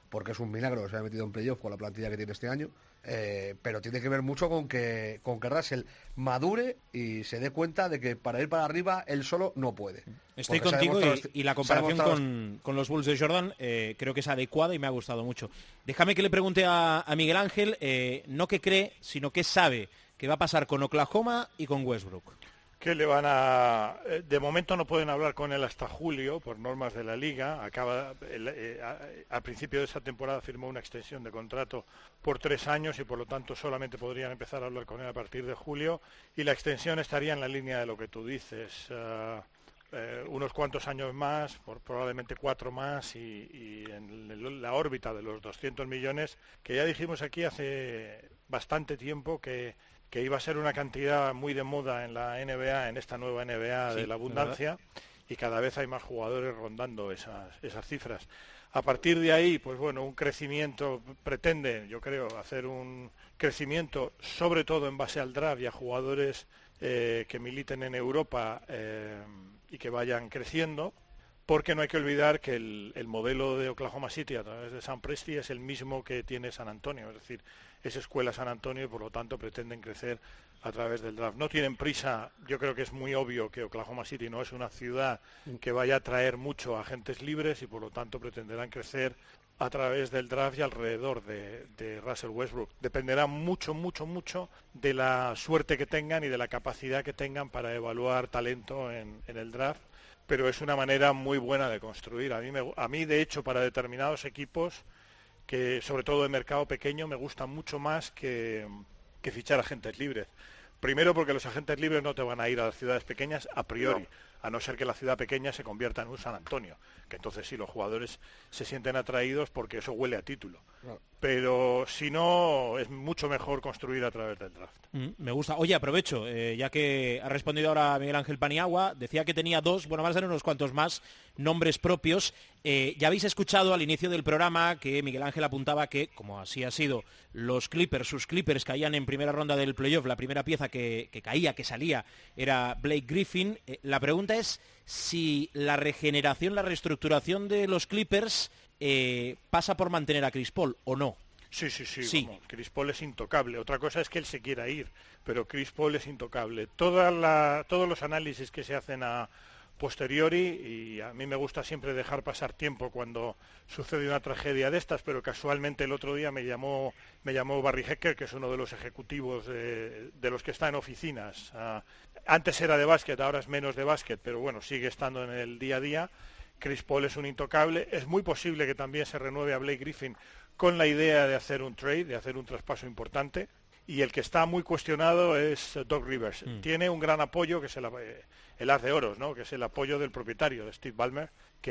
porque es un milagro que se haya metido en playoff con la plantilla que tiene este año, eh, pero tiene que ver mucho con que, con que Russell madure y se dé cuenta de que para ir para arriba él solo no puede.
Estoy contigo y, y la comparación con, con los Bulls de Jordan eh, creo que es adecuada y me ha gustado mucho. Déjame que le pregunte a, a Miguel Ángel, eh, no qué cree, sino qué sabe que va a pasar con Oklahoma y con Westbrook.
Que le van a... De momento no pueden hablar con él hasta julio, por normas de la Liga. Acaba el, eh, a, al principio de esa temporada firmó una extensión de contrato por tres años y por lo tanto solamente podrían empezar a hablar con él a partir de julio. Y la extensión estaría en la línea de lo que tú dices. Uh, eh, unos cuantos años más, por probablemente cuatro más y, y en el, la órbita de los doscientos millones, que ya dijimos aquí hace bastante tiempo que... que iba a ser una cantidad muy de moda en la N B A, en esta nueva N B A sí, de la abundancia, y cada vez hay más jugadores rondando esas, esas cifras. A partir de ahí, pues bueno, un crecimiento, pretende, yo creo, hacer un crecimiento sobre todo en base al draft y a jugadores eh, que militen en Europa eh, y que vayan creciendo, porque no hay que olvidar que el, el modelo de Oklahoma City a través de Sam Presti es el mismo que tiene San Antonio, es decir, es escuela San Antonio y por lo tanto pretenden crecer a través del draft. No tienen prisa, yo creo que es muy obvio que Oklahoma City no es una ciudad que vaya a atraer mucho a agentes libres y por lo tanto pretenderán crecer a través del draft y alrededor de, de Russell Westbrook. Dependerá mucho, mucho, mucho de la suerte que tengan y de la capacidad que tengan para evaluar talento en, en el draft, pero es una manera muy buena de construir. A mí, me, a mí de hecho, para determinados equipos, que sobre todo de mercado pequeño, me gusta mucho más que, que fichar agentes libres. Primero porque los agentes libres no te van a ir a las ciudades pequeñas a priori, no. A no ser que la ciudad pequeña se convierta en un San Antonio, que entonces sí, los jugadores se sienten atraídos porque eso huele a título. No. Pero si no, es mucho mejor construir a través del draft.
Mm, me gusta. Oye, aprovecho, eh, ya que ha respondido ahora Miguel Ángel Paniagua, decía que tenía dos, bueno, van a ser unos cuantos más nombres propios. Eh, ya habéis escuchado al inicio del programa que Miguel Ángel apuntaba que, como así ha sido, los Clippers, sus Clippers caían en primera ronda del playoff, la primera pieza que, que caía, que salía, era Blake Griffin. Eh, la pregunta es si la regeneración, la reestructuración de los Clippers eh, pasa por mantener a Chris Paul o no.
Sí, sí, sí, sí. Vamos, Chris Paul es intocable. Otra cosa es que él se quiera ir, pero Chris Paul es intocable. Toda la, todos los análisis que se hacen a posteriori, y a mí me gusta siempre dejar pasar tiempo cuando sucede una tragedia de estas, pero casualmente el otro día me llamó me llamó Barry Hecker, que es uno de los ejecutivos de, de los que está en oficinas. Uh, antes era de básquet, ahora es menos de básquet, pero bueno, sigue estando en el día a día. Chris Paul es un intocable. Es muy posible que también se renueve a Blake Griffin con la idea de hacer un trade, de hacer un traspaso importante. Y el que está muy cuestionado es Doc Rivers. Mm. Tiene un gran apoyo, que es el, el as de oros, ¿no? Que es el apoyo del propietario, de Steve Ballmer, que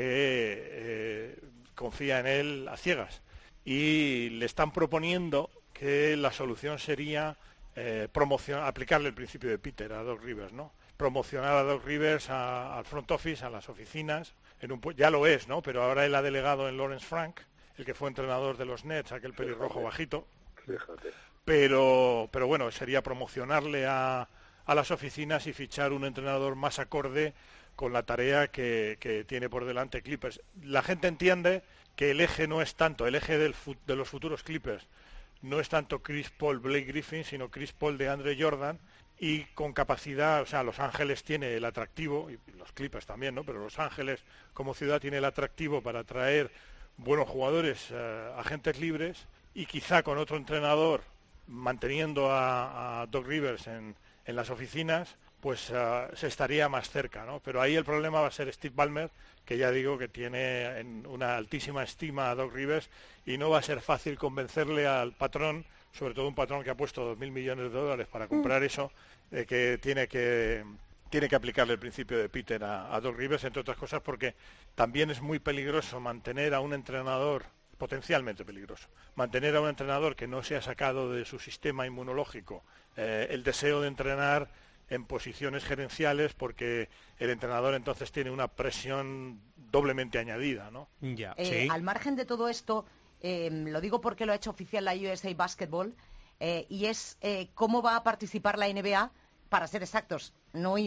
eh, confía en él a ciegas. Y le están proponiendo que la solución sería eh, promocionar, aplicarle el principio de Peter a Doc Rivers, ¿no? Promocionar a Doc Rivers a, al front office, a las oficinas. En un, ya lo es, ¿no? Pero ahora él ha delegado en Lawrence Frank, el que fue entrenador de los Nets, aquel pelirrojo bajito. Fíjate. Pero, pero bueno, sería promocionarle a, a las oficinas y fichar un entrenador más acorde con la tarea que, que tiene por delante Clippers. La gente entiende que el eje no es tanto, el eje del, de los futuros Clippers no es tanto Chris Paul, Blake Griffin, sino Chris Paul de Andre Jordan, y con capacidad, o sea, Los Ángeles tiene el atractivo, y los Clippers también, ¿no? Pero Los Ángeles como ciudad tiene el atractivo para atraer buenos jugadores, uh, agentes libres, y quizá con otro entrenador, manteniendo a, a Doc Rivers en, en las oficinas, pues uh, se estaría más cerca, ¿no? Pero ahí el problema va a ser Steve Ballmer, que ya digo que tiene en una altísima estima a Doc Rivers, y no va a ser fácil convencerle al patrón, sobre todo un patrón que ha puesto dos mil millones de dólares para comprar eso, de que tiene que tiene que aplicarle el principio de Peter a, a Doc Rivers, entre otras cosas porque también es muy peligroso mantener a un entrenador, potencialmente peligroso, mantener a un entrenador que no se ha sacado de su sistema inmunológico eh, el deseo de entrenar en posiciones gerenciales, porque el entrenador entonces tiene una presión doblemente añadida, ¿no?
Ya,
eh,
sí.
Al margen de todo esto, eh, lo digo porque lo ha hecho oficial la U S A Basketball, eh, y es eh, cómo va a participar la N B A, para ser exactos, no ir,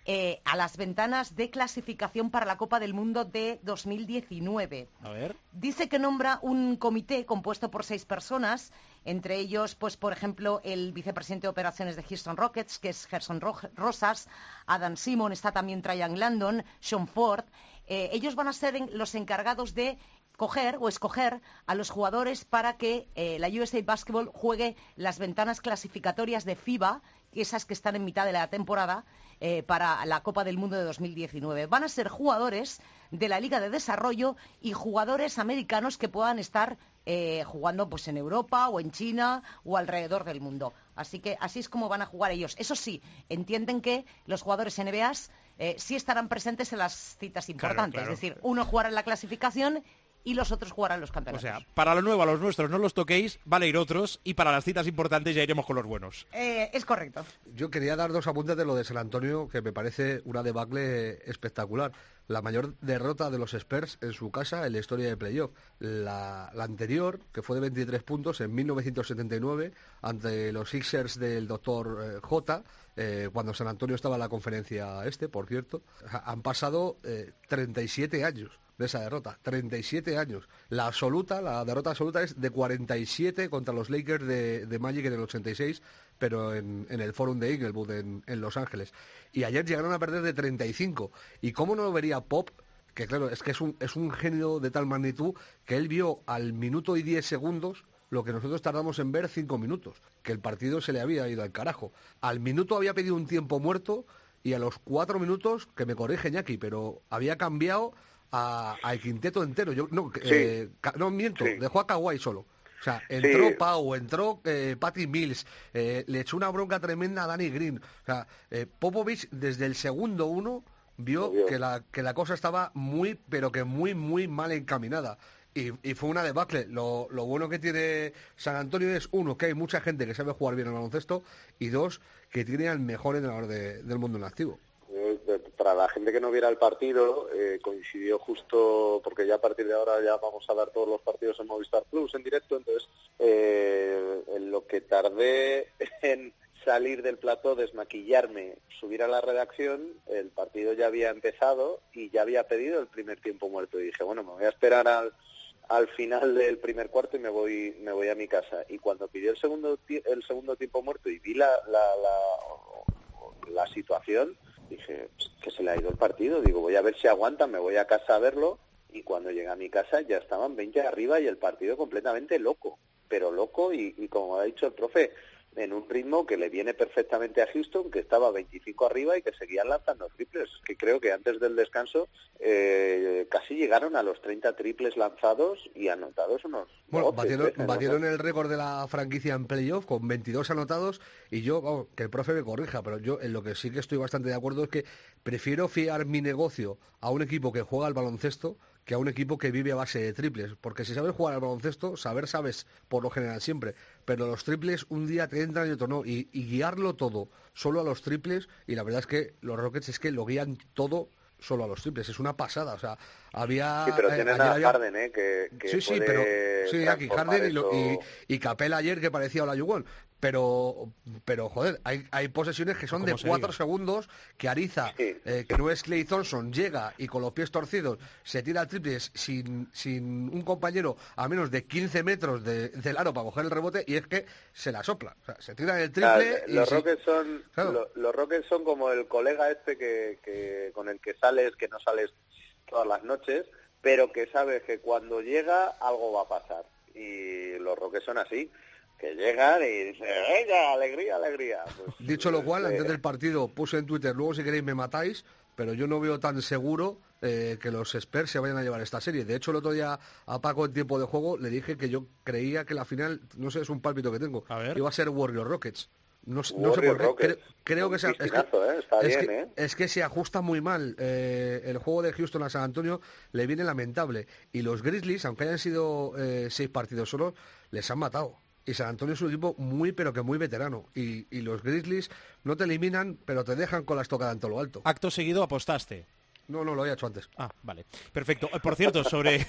eh, a las ventanas de clasificación para la Copa del Mundo de dos mil diecinueve.
A ver.
Dice que nombra un comité compuesto por seis personas, entre ellos, pues por ejemplo, el vicepresidente de operaciones de Houston Rockets, que es Gerson Ro- Rosas, Adam Simon, está también Tryon Landon, Sean Ford. Eh, ellos van a ser en, los encargados de coger o escoger a los jugadores para que eh, la U S A Basketball juegue las ventanas clasificatorias de FIBA, esas que están en mitad de la temporada, eh, para la Copa del Mundo de dos mil diecinueve. Van a ser jugadores de la Liga de Desarrollo y jugadores americanos que puedan estar eh, jugando pues en Europa o en China o alrededor del mundo. Así que así es como van a jugar ellos. Eso sí, entienden que los jugadores N B A eh, sí estarán presentes en las citas importantes.
Claro, claro.
Es decir, uno jugará en la clasificación y los otros jugarán los campeonatos.
O sea, para lo nuevo, a los nuestros no los toquéis, van a ir otros, y para las citas importantes ya iremos con los buenos.
Eh, es correcto.
Yo quería dar dos apuntes de lo de San Antonio, que me parece una debacle espectacular. La mayor derrota de los Spurs en su casa en la historia de playoff. La, la anterior, que fue de veintitrés puntos en mil novecientos setenta y nueve, ante los Sixers del doctor eh, J, eh, cuando San Antonio estaba en la conferencia este, por cierto. Han pasado eh, treinta y siete años de esa derrota, treinta y siete años. La absoluta, la derrota absoluta es de cuarenta y siete contra los Lakers de, de Magic en el ochenta y seis, pero en, en el Forum de Inglewood, en, en Los Ángeles. Y ayer llegaron a perder de treinta y cinco. ¿Y cómo no lo vería Pop? Que claro, es que es un, es un genio de tal magnitud que él vio al minuto y diez segundos lo que nosotros tardamos en ver cinco minutos, que el partido se le había ido al carajo. Al minuto había pedido un tiempo muerto y a los cuatro minutos, que me corrige Iñaki, pero había cambiado a, al quinteto entero. Yo no, sí. eh, no miento, sí. Dejó a Kawhi solo. O sea, entró sí. Pau, entró eh, Patty Mills, eh, le echó una bronca tremenda a Danny Green. O sea, eh, Popovich desde el segundo uno vio que la, que la cosa estaba muy, pero que muy, muy mal encaminada. Y, y fue una debacle. Lo, lo bueno que tiene San Antonio es, uno, que hay mucha gente que sabe jugar bien al baloncesto, y dos, que tiene al mejor entrenador de, del mundo en activo.
Para la gente que no viera el partido, eh, coincidió justo, porque ya a partir de ahora ya vamos a dar todos los partidos en Movistar Plus en directo, entonces eh, en lo que tardé en salir del plató, desmaquillarme, subir a la redacción, el partido ya había empezado y ya había pedido el primer tiempo muerto, y dije, bueno, me voy a esperar al al final del primer cuarto y me voy me voy a mi casa. Y cuando pidió el segundo el segundo tiempo muerto y vi la la, la, la situación, dije, que se le ha ido el partido. Digo, voy a ver si aguanta, me voy a casa a verlo. Y cuando llegué a mi casa ya estaban veinte arriba y el partido completamente loco. Pero loco y, y como ha dicho el profe, en un ritmo que le viene perfectamente a Houston, que estaba veinticinco arriba y que seguían lanzando triples. Que creo que antes del descanso eh, casi llegaron a los treinta triples lanzados y anotados unos...
Bueno,
doce,
batieron,
trece,
batieron
¿no?
el récord de la franquicia en playoff con veintidós anotados, y yo, vamos, que el profe me corrija, pero yo en lo que sí que estoy bastante de acuerdo es que prefiero fiar mi negocio a un equipo que juega al baloncesto que a un equipo que vive a base de triples, porque si sabes jugar al baloncesto, saber sabes por lo general siempre, pero los triples un día te entran y otro no, y, y guiarlo todo solo a los triples, y la verdad es que los Rockets es que lo guían todo solo a los triples, es una pasada, o sea, había...
Sí, pero tienen
eh,
a
había...
Harden, ¿eh? Que, que
sí, sí, pero... Sí, aquí Harden y, lo, y, y Capela ayer que parecía Olajuwon, pero, pero joder, hay, hay posesiones que son de cuatro segundos, que Ariza, sí. eh, que no es Klay Thompson, llega y con los pies torcidos se tira triples sin, sin un compañero a menos de quince metros de, del aro para coger el rebote, y es que se la sopla, o sea, se tira el triple.
Claro,
y
los,
si...
Rockets son,
claro.
lo, los Rockets son como el colega este que, que con el que sales, que no sales todas las noches, pero que sabes que cuando llega algo va a pasar. Y los Rockets son así, que llegan y dicen, venga, alegría, alegría. Pues,
Dicho lo cual,
eh...
antes del partido puse en Twitter, luego si queréis me matáis, pero yo no veo tan seguro eh, que los Spurs se vayan a llevar esta serie. De hecho, el otro día a Paco en tiempo de juego le dije que yo creía que la final, no sé, es un pálpito que tengo, iba a ser Warriors Rockets. No, no sé por qué, creo, creo que, se, es, que,
¿eh? Está
es,
bien,
que
¿eh?
es que se ajusta muy mal. Eh, el juego de Houston a San Antonio le viene lamentable. Y los Grizzlies, aunque hayan sido eh, seis partidos solos, les han matado. Y San Antonio es un equipo muy, pero que muy veterano. Y, y los Grizzlies no te eliminan, pero te dejan con la estocada en todo lo alto.
Acto seguido apostaste.
No, no, lo había hecho antes.
Ah, vale. Perfecto. Por cierto, sobre...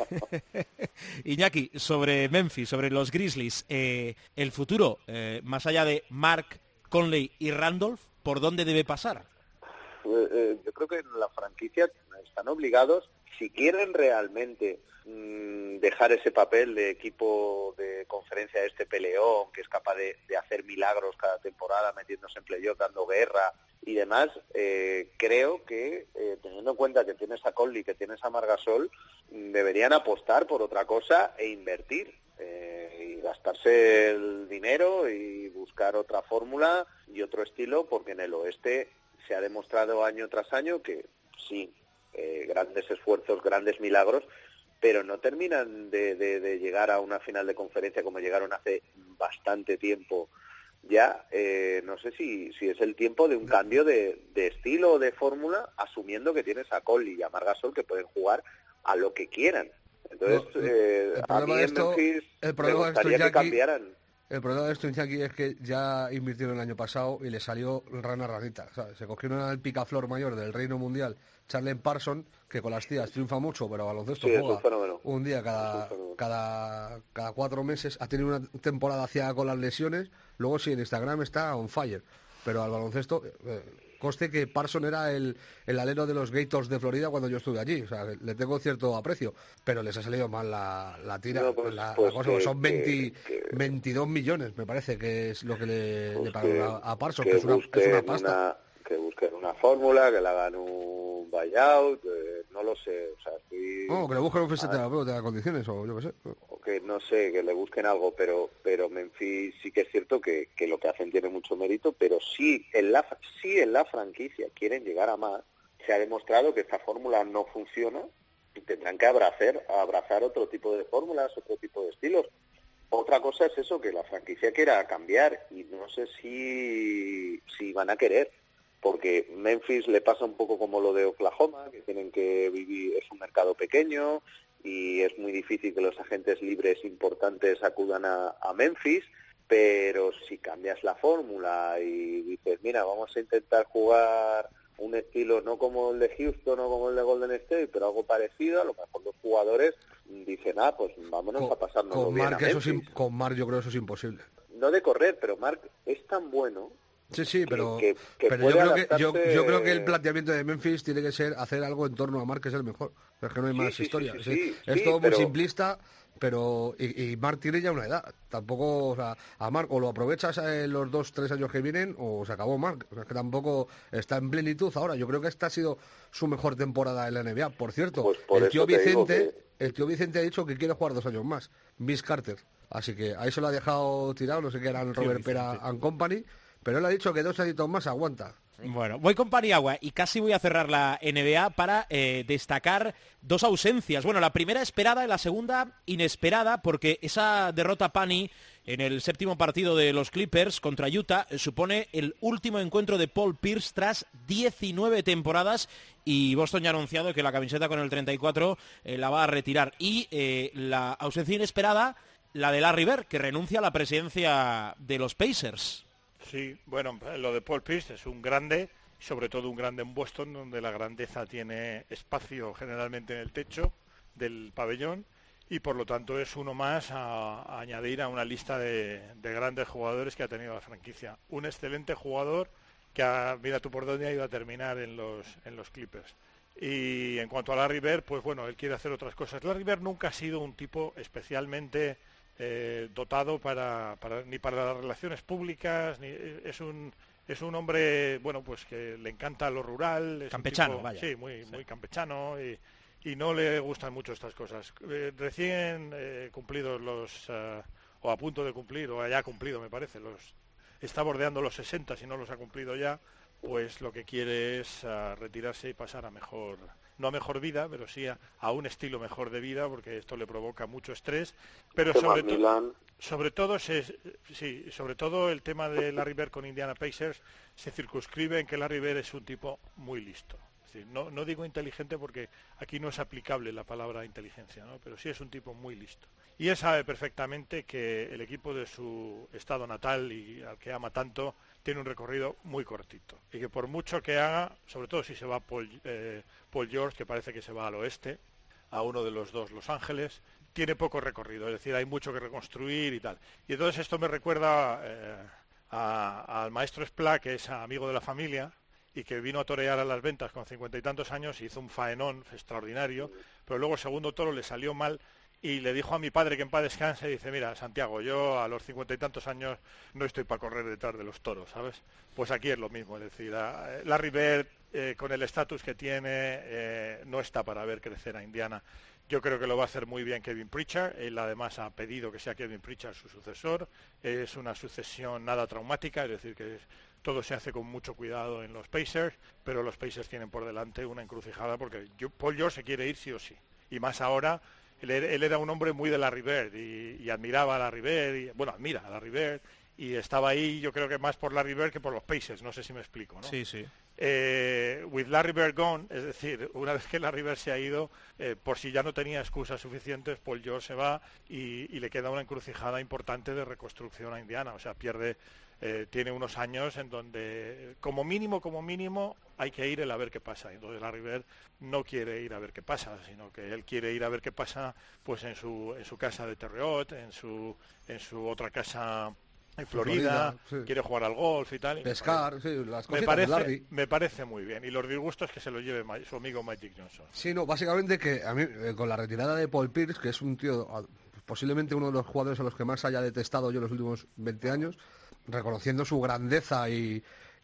Iñaki, sobre Memphis, sobre los Grizzlies, eh, el futuro, eh, más allá de Mark, Conley y Randolph, ¿por dónde debe pasar?
eh, yo creo que en la franquicia están obligados, si quieren realmente mmm, dejar ese papel de equipo de conferencia de este peleón, que es capaz de, de hacer milagros cada temporada, metiéndose en playoff, dando guerra y demás, eh, creo que, eh, teniendo en cuenta que tienes a Conley, que tienes a Margasol, deberían apostar por otra cosa e invertir. Eh, y gastarse el dinero y buscar otra fórmula y otro estilo, porque en el oeste se ha demostrado año tras año que sí, eh, grandes esfuerzos, grandes milagros, pero no terminan de, de, de llegar a una final de conferencia como llegaron hace bastante tiempo ya. Eh, no sé si, si es el tiempo de un cambio de, de estilo o de fórmula, asumiendo que tienes a Conley y a Margasol que pueden jugar a lo que quieran. Entonces,
no,
eh, a mí en
esto,
Memphis
el
me gustaría que
Iñaki,
cambiaran.
El problema de esto, Iñaki, es que ya invirtieron el año pasado y le salió rana ranita. O sea, se cogieron al picaflor mayor del Reino Mundial, Charlen Parson, que con las tías triunfa mucho, pero a baloncesto
sí,
juega un, un día cada, cada, cada cuatro meses. Ha tenido una temporada hacia con las lesiones, luego sí, en Instagram está on fire. Pero al baloncesto... Eh, Conste que Parson era el, el alero de los Gators de Florida cuando yo estuve allí. O sea, le tengo cierto aprecio, pero les ha salido mal la, la tira.
No, pues,
la,
pues
la cosa,
que,
son veinte,
que,
veintidós millones, me parece, que es lo que le,
pues
le pagaron
que,
a, a Parson,
que,
que es una, es una pasta.
Una, que busquen una fórmula, que le hagan un buyout, eh, no lo sé. O sea, estoy...
No, que le busquen un fisioterapeuta de condiciones, o yo qué sé.
O que no sé, que le busquen algo, pero pero Memphis sí que es cierto que, que lo que hacen tiene mucho mérito, pero sí en la sí en la franquicia quieren llegar a más. Se ha demostrado que esta fórmula no funciona y tendrán que abrazar, abrazar otro tipo de fórmulas, otro tipo de estilos. Otra cosa es eso, que la franquicia quiera cambiar, y no sé si, si van a querer, porque Memphis le pasa un poco como lo de Oklahoma, que tienen que vivir, es un mercado pequeño y es muy difícil que los agentes libres importantes acudan a, a Memphis, pero si cambias la fórmula y dices, mira, vamos a intentar jugar un estilo no como el de Houston o como el de Golden State, pero algo parecido, a lo mejor los jugadores dicen, ah, pues vámonos
con,
a pasarnos
con
bien
Mark,
a
eso es, con Mark yo creo que eso es imposible.
No de correr, pero Mark es tan bueno.
Sí, sí, pero,
que, que, que
pero yo, creo que, yo, yo creo que el planteamiento de Memphis tiene que ser hacer algo en torno a Mark, que es el mejor. Es que no hay más
sí,
historia.
Sí,
es,
sí,
es
sí,
todo
pero...
muy simplista, pero y, y Mark tiene ya una edad. Tampoco, o sea, a Mark o lo aprovechas en los dos, tres años que vienen o se acabó Mark. O sea, que tampoco está en plenitud ahora. Yo creo que esta ha sido su mejor temporada en la N B A. Por cierto,
pues por
el tío Vicente,
que...
el tío Vicente ha dicho que quiere jugar dos años más. Vince Carter. Así que ahí se lo ha dejado tirado, no sé qué eran Robert Pera and Company. Pero él ha dicho que dos añitos más aguanta.
Bueno, voy con Paniagua y casi voy a cerrar la N B A para eh, destacar dos ausencias. Bueno, la primera esperada y la segunda inesperada, porque esa derrota Pani en el séptimo partido de los Clippers contra Utah supone el último encuentro de Paul Pierce tras diecinueve temporadas, y Boston ya ha anunciado que la camiseta con el treinta y cuatro eh, la va a retirar. Y eh, la ausencia inesperada, la de Larry Bird, que renuncia a la presidencia de los Pacers.
Sí, bueno, lo de Paul Pierce es un grande, sobre todo un grande en Boston, donde la grandeza tiene espacio generalmente en el techo del pabellón, y por lo tanto es uno más a, a añadir a una lista de, de grandes jugadores que ha tenido la franquicia. Un excelente jugador que, ha, mira tú por dónde ha ido a terminar en los, en los Clippers. Y en cuanto a Larry Bird, pues bueno, él quiere hacer otras cosas. Larry Bird nunca ha sido un tipo especialmente... Eh, dotado para, para ni para las relaciones públicas, ni es un es un hombre, bueno, pues que le encanta lo rural, es
campechano,
un tipo,
vaya.
Sí, muy sí. muy campechano, y, y no le gustan mucho estas cosas. Eh, recién eh, cumplidos los uh, o a punto de cumplir, o haya cumplido, me parece, los está bordeando los sesenta, si no los ha cumplido ya, pues lo que quiere es uh, retirarse y pasar a mejor, no a mejor vida, pero sí a, a un estilo mejor de vida, porque esto le provoca mucho estrés, pero sobre, to sobre todo se, sí, sobre todo el tema de Larry Bird con Indiana Pacers se circunscribe en que Larry Bird es un tipo muy listo. Es decir, no, no digo inteligente porque aquí no es aplicable la palabra inteligencia, ¿no? Pero sí es un tipo muy listo. Y él sabe perfectamente que el equipo de su estado natal y al que ama tanto tiene un recorrido muy cortito. Y que por mucho que haga, sobre todo si se va Paul, eh, Paul George, que parece que se va al oeste, a uno de los dos Los Ángeles, tiene poco recorrido. Es decir, hay mucho que reconstruir y tal. Y entonces esto me recuerda eh, a, al maestro Splá, que es amigo de la familia, y que vino a torear a las ventas con cincuenta y tantos años, hizo un faenón extraordinario, pero luego el segundo toro le salió mal y le dijo a mi padre que en paz descanse, dice, mira, Santiago, yo a los cincuenta y tantos años no estoy para correr detrás de los toros, ¿sabes? Pues aquí es lo mismo, es decir, a, Larry Bird, eh, con el estatus que tiene, eh, no está para ver crecer a Indiana. Yo creo que lo va a hacer muy bien Kevin Pritchard, él además ha pedido que sea Kevin Pritchard su sucesor, es una sucesión nada traumática, es decir, que es, todo se hace con mucho cuidado en los Pacers, pero los Pacers tienen por delante una encrucijada porque yo, Paul George se quiere ir sí o sí, y más ahora. Él, él era un hombre muy de Larry Bird y, y admiraba a Larry Bird, y, bueno, admira a Larry Bird, y estaba ahí yo creo que más por Larry Bird que por los Pacers, no sé si me explico, ¿no?
Sí, sí.
Eh, with Larry Bird gone, es decir, una vez que Larry Bird se ha ido, eh, por si ya no tenía excusas suficientes, Paul George se va y, y le queda una encrucijada importante de reconstrucción a Indiana, o sea, pierde... Eh, tiene unos años en donde como mínimo, como mínimo hay que ir a ver qué pasa. Entonces Larry Bird no quiere ir a ver qué pasa, sino que él quiere ir a ver qué pasa pues en su en su casa de Terreot, en su en su otra casa en Florida, Florida sí. Quiere jugar al golf y tal. Y
pescar,
me parece,
sí, las
me parece, de Larry. Me parece muy bien. Y los disgustos que se lo lleve su amigo Magic Johnson.
Sí, no, básicamente que a mí eh, con la retirada de Paul Pierce, que es un tío posiblemente uno de los jugadores a los que más haya detestado yo en los últimos veinte años, reconociendo su grandeza y,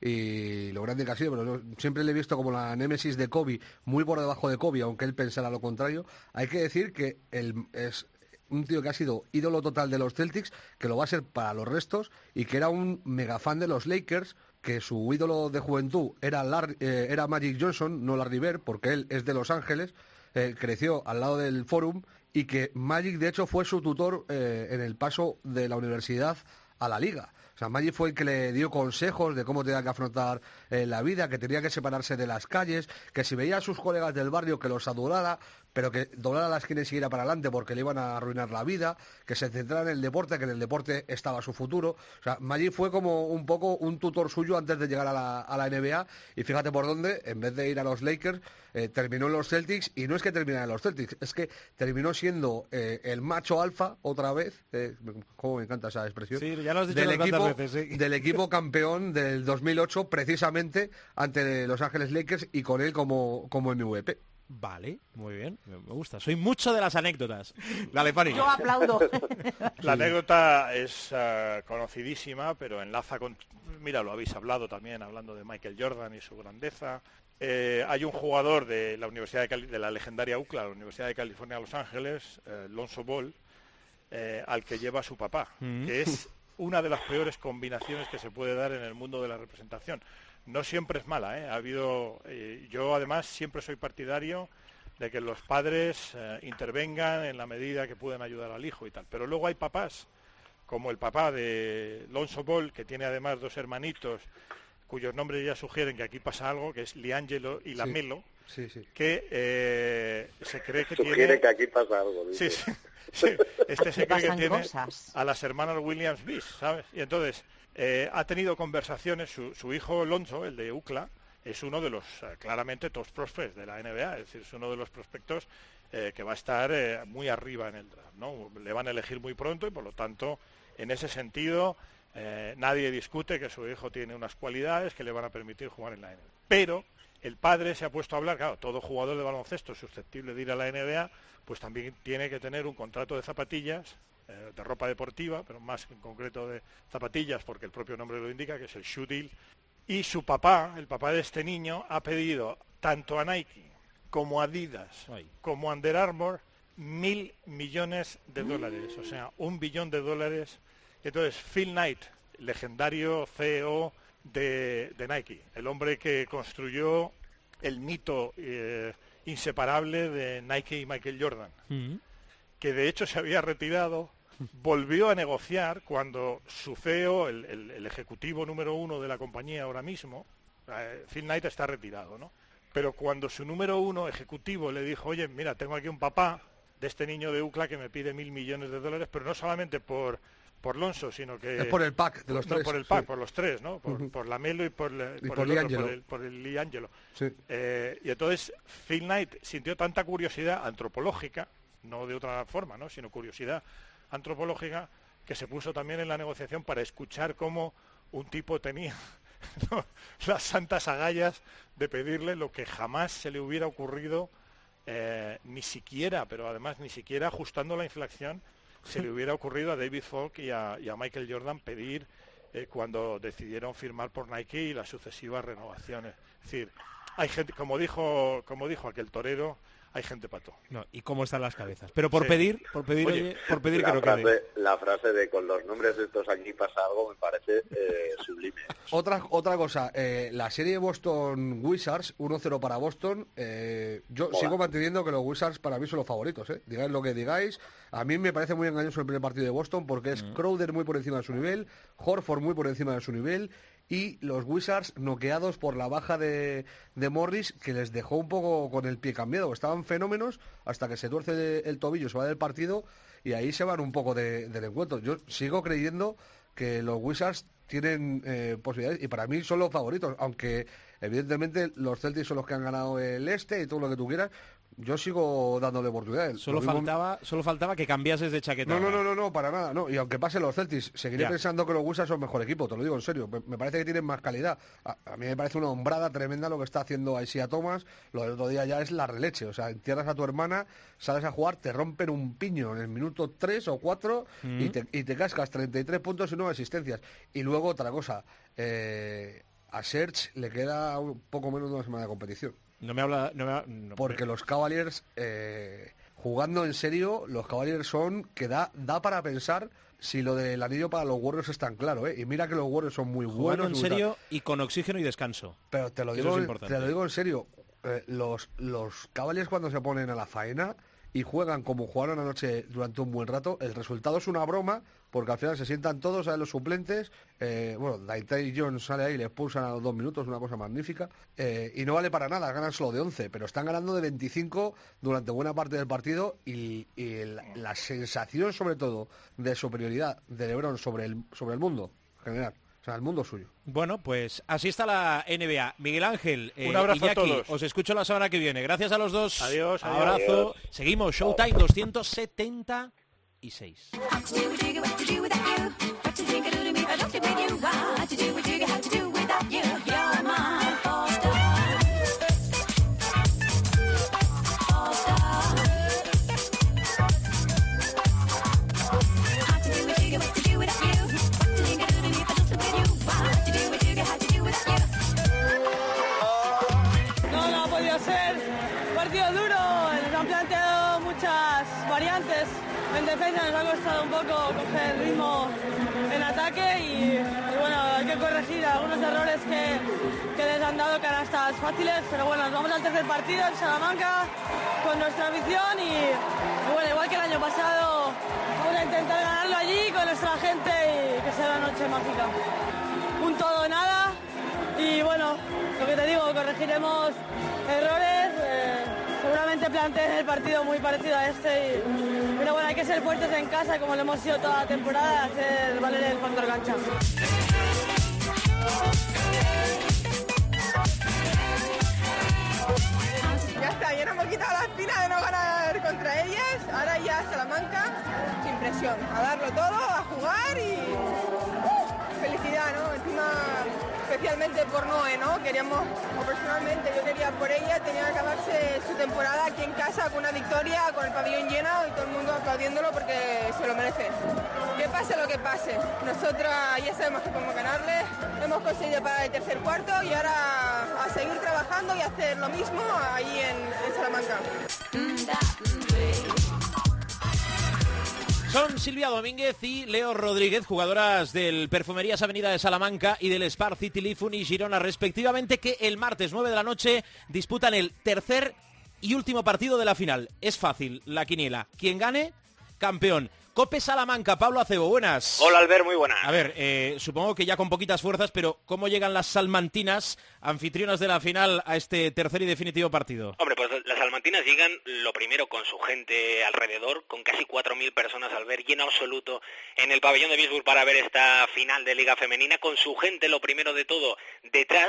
y lo grande que ha sido, pero no, siempre le he visto como la némesis de Kobe, muy por debajo de Kobe, aunque él pensara lo contrario. Hay que decir que él es un tío que ha sido ídolo total de los Celtics, que lo va a ser para los restos, y que era un mega fan de los Lakers, que su ídolo de juventud era, Larry, eh, era Magic Johnson, no Larry Bird, porque él es de Los Ángeles, eh, creció al lado del Forum, y que Magic de hecho fue su tutor eh, en el paso de la universidad a la liga. O sea, Magic fue el que le dio consejos de cómo tenía que afrontar eh, la vida, que tenía que separarse de las calles, que si veía a sus colegas del barrio que los adorara, pero que doblara las esquinas y siguiera para adelante porque le iban a arruinar la vida, que se centrara en el deporte, que en el deporte estaba su futuro. O sea, Magic fue como un poco un tutor suyo antes de llegar a la, a la N B A, y fíjate por dónde, en vez de ir a los Lakers, eh, terminó en los Celtics, y no es que terminara en los Celtics, es que terminó siendo eh, el macho alfa otra vez, eh, como me encanta esa expresión,
sí, ya lo has dicho
del, equipo,
veces, sí.
del equipo campeón del dos mil ocho, precisamente ante Los Ángeles Lakers, y con él como, como M V P.
Vale, muy bien, me gusta. Soy mucho de las anécdotas. Dale, Fanny.
Yo aplaudo.
La anécdota es uh, conocidísima, pero enlaza con... Mira, lo habéis hablado también, hablando de Michael Jordan y su grandeza. Eh, hay un jugador de la Universidad de, Cali... de la legendaria U C L A, la Universidad de California, Los Ángeles, eh, Lonzo Ball, eh, al que lleva su papá, mm. que es una de las peores combinaciones que se puede dar en el mundo de la representación. No siempre es mala, ¿eh? Ha habido, eh, yo además siempre soy partidario de que los padres eh, intervengan en la medida que pueden ayudar al hijo y tal. Pero luego hay papás, como el papá de Lonzo Ball, que tiene además dos hermanitos, cuyos nombres ya sugieren que aquí pasa algo, que es Liangelo y Lamelo,
sí, sí, sí.
que eh, se cree que
Sugiere
tiene...
que aquí pasa algo.
Sí, sí, sí. Este se cree que tiene
cosas.
a las hermanas Williams Beach, ¿sabes? Y entonces... Eh, ha tenido conversaciones, su, su hijo Lonzo, el de U C L A, es uno de los eh, claramente top prospects de la N B A, es decir, es uno de los prospectos eh, que va a estar eh, muy arriba en el draft, ¿no? Le van a elegir muy pronto y por lo tanto, en ese sentido, eh, nadie discute que su hijo tiene unas cualidades que le van a permitir jugar en la N B A. Pero el padre se ha puesto a hablar, claro, todo jugador de baloncesto susceptible de ir a la N B A, pues también tiene que tener un contrato de zapatillas, de ropa deportiva, pero más en concreto de zapatillas, porque el propio nombre lo indica, que es el shoe deal. Y su papá, el papá de este niño, ha pedido tanto a Nike como a Adidas, Ay. como a Under Armour, mil millones de dólares, o sea, un billón de dólares. Entonces, Phil Knight, legendario C E O de, de Nike, el hombre que construyó el mito eh, inseparable de Nike y Michael Jordan, mm-hmm. que de hecho se había retirado, volvió a negociar cuando su C E O, el, el, el ejecutivo número uno de la compañía ahora mismo, eh, Phil Knight está retirado, ¿no? Pero cuando su número uno ejecutivo le dijo, oye, mira, tengo aquí un papá de este niño de U C L A que me pide mil millones de dólares, pero no solamente por por Lonzo, sino que...
Es por el pack de los
no,
tres.
por el pack,
sí.
por los tres, ¿no? Por, uh-huh. por Lamelo y por, le,
y
por,
por
el
Liangelo.
otro, por el, por el Liangelo.
Sí.
Eh, y entonces Phil Knight sintió tanta curiosidad antropológica, no de otra forma, ¿no? Sino curiosidad antropológica, que se puso también en la negociación para escuchar cómo un tipo tenía ¿no? las santas agallas de pedirle lo que jamás se le hubiera ocurrido, eh, ni siquiera, pero además ni siquiera ajustando la inflación, se le hubiera ocurrido a David Falk y a, y a Michael Jordan pedir eh, cuando decidieron firmar por Nike y las sucesivas renovaciones. Es decir, hay gente, como dijo, como dijo aquel torero, hay gente pato.
No, y cómo están las cabezas. Pero por
sí.
pedir, por pedir, oye, oye, por pedir
la
que no
frase,
quede.
La frase de con los nombres de estos aquí pasa algo me parece eh, sublime.
Otra, otra cosa, eh, la serie Boston Wizards, uno cero para Boston, eh, yo
Mola.
sigo manteniendo que los Wizards para mí son los favoritos, ¿eh? Digáis lo que digáis, a mí me parece muy engañoso el primer partido de Boston porque es mm. Crowder muy por encima de su nivel, Horford muy por encima de su nivel, y los Wizards noqueados por la baja de, de Morris, que les dejó un poco con el pie cambiado. Estaban fenómenos hasta que se tuerce el tobillo, se va del partido y ahí se van un poco de, del encuentro. Yo sigo creyendo que los Wizards tienen eh, posibilidades y para mí son los favoritos, aunque evidentemente los Celtics son los que han ganado el este y todo lo que tú quieras. Yo sigo dándole oportunidades.
Solo mismo... faltaba, solo faltaba que cambiases de chaqueta.
No, no, no, no, no, para nada. No. Y aunque pasen los Celtics, seguiré ya. pensando que los Wizards son mejor equipo, te lo digo en serio. Me, me parece que tienen más calidad. A, a mí me parece una hombrada tremenda lo que está haciendo Isaiah Thomas. Lo del otro día ya es la releche. O sea, entierras a tu hermana, sales a jugar, te rompen un piño en el minuto tres o cuatro mm. y, te, y te cascas treinta y tres puntos y nueve asistencias. Y luego otra cosa, eh, a Serge le queda un poco menos de una semana de competición.
No me habla... No me, no,
Porque los Cavaliers, eh, jugando en serio, los Cavaliers son que da, da para pensar si lo del anillo para los Warriors es tan claro, ¿eh? Y mira que los Warriors son muy
jugando
buenos.
en serio y con oxígeno y descanso.
Pero te lo digo, te lo digo en serio, eh, los, los Cavaliers cuando se ponen a la faena y juegan como jugaron anoche durante un buen rato, el resultado es una broma, porque al final se sientan todos, salen los suplentes, eh, bueno, Daitai Jones sale ahí y le expulsan a los dos minutos, una cosa magnífica, eh, y no vale para nada, ganan solo de once, pero están ganando de veinticinco durante buena parte del partido y, y el, la sensación sobre todo de superioridad de LeBron sobre el, sobre el mundo en general. O sea, el mundo suyo.
Bueno, pues así está la N B A. Miguel Ángel, eh,
un abrazo
Iñaki,
a todos.
Os escucho la semana que viene. Gracias a los dos.
Adiós. adiós.
Abrazo.
Adiós.
Seguimos. Showtime doscientos setenta y seis.
Variantes en defensa, nos ha costado un poco coger ritmo en ataque y, y bueno, hay que corregir algunos errores que, que les han dado canastas fáciles, pero bueno, nos vamos al tercer partido en Salamanca con nuestra afición y, y bueno, igual que el año pasado vamos a intentar ganarlo allí con nuestra gente y que sea una noche mágica. Un todo o nada y bueno, lo que te digo, corregiremos errores. Eh, Seguramente planteen el partido muy parecido a este, y, pero bueno, hay que ser fuertes en casa como lo hemos sido toda la temporada, hacer valer el factor cancha.
Ya está, ya nos hemos quitado la espina de no ganar contra ellas, ahora ya Salamanca, sin presión, a darlo todo, a jugar y uh, felicidad, ¿no? Encima, especialmente por Noé, ¿no? Queríamos, o personalmente yo quería por ella, tenía que acabarse su temporada aquí en casa con una victoria, con el pabellón lleno y todo el mundo aplaudiéndolo porque se lo merece. Que pase lo que pase, nosotras ya sabemos que podemos ganarle, hemos conseguido parar el tercer cuarto y ahora a seguir trabajando y hacer lo mismo ahí en, en Salamanca.
Son Silvia Domínguez y Leo Rodríguez, jugadoras del Perfumerías Avenida de Salamanca y del Spar City Lifun y Girona respectivamente, que el martes nueve de la noche disputan el tercer y último partido de la final. Es fácil, la quiniela. Quien gane, campeón. Cope Salamanca, Pablo Acebo, buenas.
Hola Albert, muy buenas.
A ver, eh, supongo que ya con poquitas fuerzas, pero ¿cómo llegan las salmantinas, anfitrionas de la final, a este tercer y definitivo partido?
Hombre, pues las salmantinas llegan lo primero con su gente alrededor, con casi cuatro mil personas al ver, lleno absoluto en el pabellón de Bisburg para ver esta final de Liga Femenina, con su gente lo primero de todo detrás,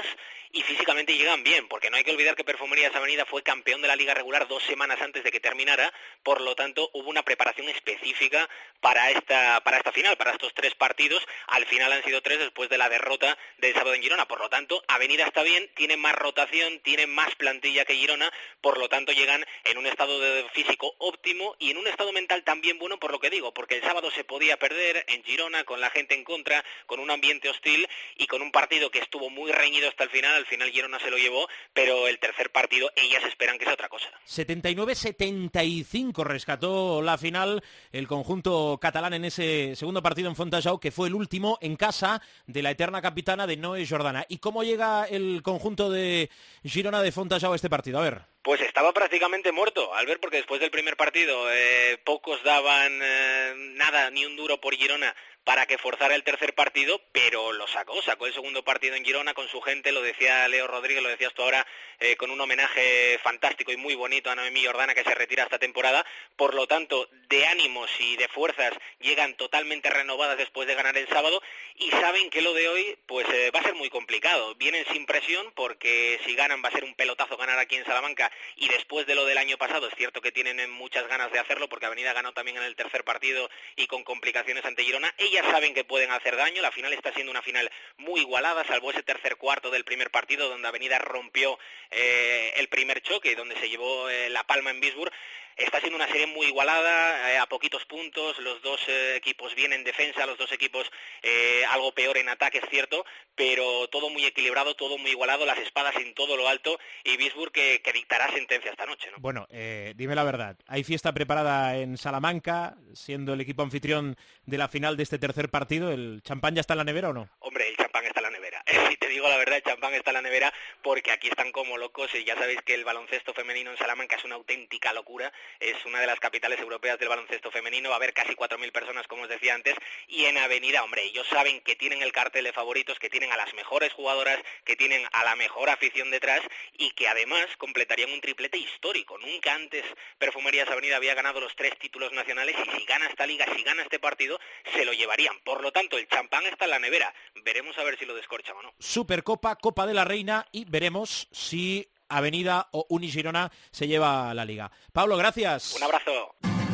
y físicamente llegan bien, porque no hay que olvidar que Perfumerías Avenida fue campeón de la liga regular dos semanas antes de que terminara, por lo tanto hubo una preparación específica para esta para esta final, para estos tres partidos. Al final han sido tres después de la derrota del sábado en Girona, por lo tanto Avenida está bien, tiene más rotación, tiene más plantilla que Girona, por lo tanto llegan en un estado de físico óptimo y en un estado mental también bueno, por lo que digo, porque el sábado se podía perder en Girona con la gente en contra, con un ambiente hostil y con un partido que estuvo muy reñido hasta el final. Al final Girona se lo llevó, pero el tercer partido ellas esperan que sea otra cosa.
setenta y nueve setenta y cinco rescató la final el conjunto catalán en ese segundo partido en Fontajau, que fue el último en casa de la eterna capitana de Noé Jordana. ¿Y cómo llega el conjunto de Girona de Fontajau a este partido? A ver.
Pues estaba prácticamente muerto, Albert, porque después del primer partido eh, pocos daban eh, nada, ni un duro por Girona para que forzara el tercer partido, pero lo sacó, sacó el segundo partido en Girona con su gente, lo decía Leo Rodríguez, lo decías tú ahora, eh, con un homenaje fantástico y muy bonito a Noemí Jordana, que se retira esta temporada. Por lo tanto, de ánimos y de fuerzas llegan totalmente renovadas después de ganar el sábado y saben que lo de hoy pues eh, va a ser muy complicado. Vienen sin presión porque si ganan va a ser un pelotazo ganar aquí en Salamanca, y después de lo del año pasado es cierto que tienen muchas ganas de hacerlo porque Avenida ganó también en el tercer partido y con complicaciones ante Girona. Ellas saben que pueden hacer daño, la final está siendo una final muy igualada, salvo ese tercer cuarto del primer partido donde Avenida rompió eh, el primer choque y donde se llevó eh, la palma en Bisburg. Está siendo una serie muy igualada, eh, a poquitos puntos, los dos eh, equipos bien en defensa, los dos equipos eh, algo peor en ataque, es cierto, pero todo muy equilibrado, todo muy igualado, las espadas en todo lo alto, y Bisburg que, que dictará sentencia esta noche, ¿no?
Bueno, eh, dime la verdad, ¿hay fiesta preparada en Salamanca, siendo el equipo anfitrión de la final de este tercer partido? ¿El champán ya está en la nevera o no?
Hombre, el champán está en la nevera. Si te digo la verdad, el champán está en la nevera porque aquí están como locos y ya sabéis que el baloncesto femenino en Salamanca es una auténtica locura. Es una de las capitales europeas del baloncesto femenino, va a haber casi cuatro mil personas, como os decía antes, y en Avenida, hombre, ellos saben que tienen el cartel de favoritos, que tienen a las mejores jugadoras, que tienen a la mejor afición detrás y que además completarían un triplete histórico. Nunca antes Perfumerías Avenida había ganado los tres títulos nacionales y si gana esta liga, si gana este partido, se lo llevarían. Por lo tanto, el champán está en la nevera. Veremos a ver si lo descorchan o no.
Supercopa, Copa de la Reina y veremos si Avenida o Unigirona se lleva la liga. Pablo, gracias.
Un abrazo.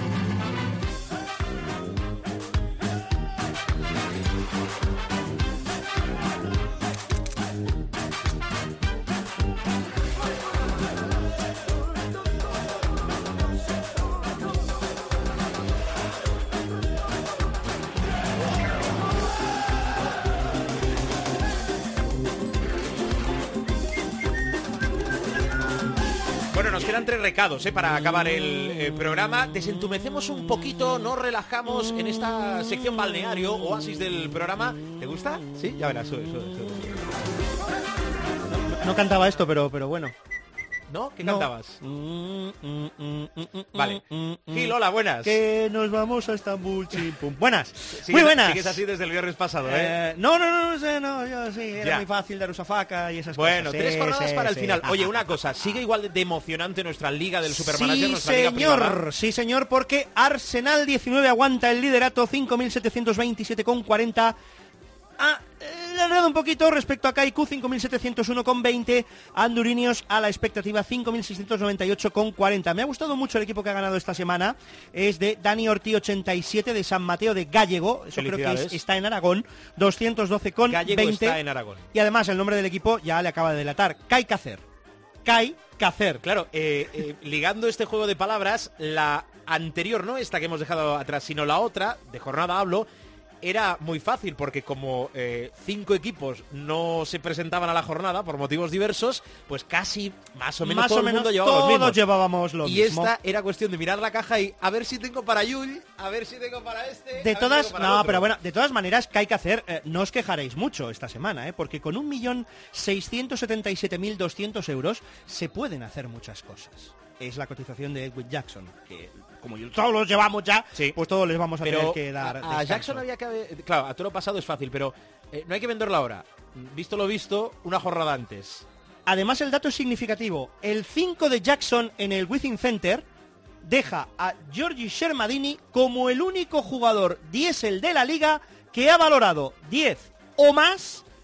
Bueno, nos quedan tres recados ¿eh? para acabar el eh, programa. Desentumecemos un poquito, nos relajamos en esta sección balneario, oasis del programa. ¿Te gusta? Sí, ya verás, sube, sube, sube.
No, no cantaba esto, pero, pero bueno.
¿No? ¿Qué
No.
cantabas? Vale. Gil, hola, buenas.
Que nos vamos a Estambul, chim, pum. Buenas.
Sigues-
Muy buenas.
Sigues así desde el viernes pasado, ¿eh?
Eh, no, no, no, no sé, no, yo sí, era
Ya.
muy fácil de Rusafaca y esas
Bueno,
cosas.
tres
Sí,
jornadas
sí,
para el
sí.
final. Oye, una cosa, ¿sigue igual de- de emocionante nuestra liga del Supermanager,
Sí,
nuestra liga privada?
señor, sí, señor, porque Arsenal diecinueve aguanta el liderato, cinco mil setecientos veintisiete con cuarenta. Ah, eh, le han dado un poquito respecto a Kaiku, cinco mil setecientos uno con veinte. Andurinios a la expectativa, cinco mil seiscientos noventa y ocho con cuarenta. Me ha gustado mucho el equipo que ha ganado esta semana. Es de Dani Ortiz ochenta y siete de San Mateo de Gallego. Eso creo que es-
Felicidades.
está en Aragón. doscientos doce con
Gallego
veinte.
está en Aragón.
Y además el nombre del equipo ya le acaba de delatar. Kai Cacer. Kai Cacer.
Claro, eh, eh, ligando este juego de palabras, la anterior, no esta que hemos dejado atrás, sino la otra, de jornada hablo, era muy fácil porque como eh, cinco equipos no se presentaban a la jornada por motivos diversos, pues casi más o menos
Más
todo
o
el
menos
mundo llevaba los
todos
mismos.
llevábamos lo
y
mismo.
esta era cuestión de mirar la caja y a ver si tengo para Yul, a ver si tengo para este. a ver
De
si
todas,
tengo para el
no,
otro.
pero bueno, de todas maneras, que hay que hacer, eh, no os quejaréis mucho esta semana, ¿eh? Porque con un millón seiscientos setenta y siete mil doscientos euros se pueden hacer muchas cosas. Es la cotización de Edwin Jackson, que como yo- todos los llevamos ya, pues todos les vamos a
Pero
tener que dar
a, a
descanso.
Jackson había que... Claro, a todo lo pasado es fácil, pero eh, no hay que venderlo ahora. Visto lo visto, una jornada antes.
Además, el dato es significativo. El cinco de Jackson en el Within Center deja a Giorgi Shermadini como el único jugador diésel de la liga que ha valorado diez o más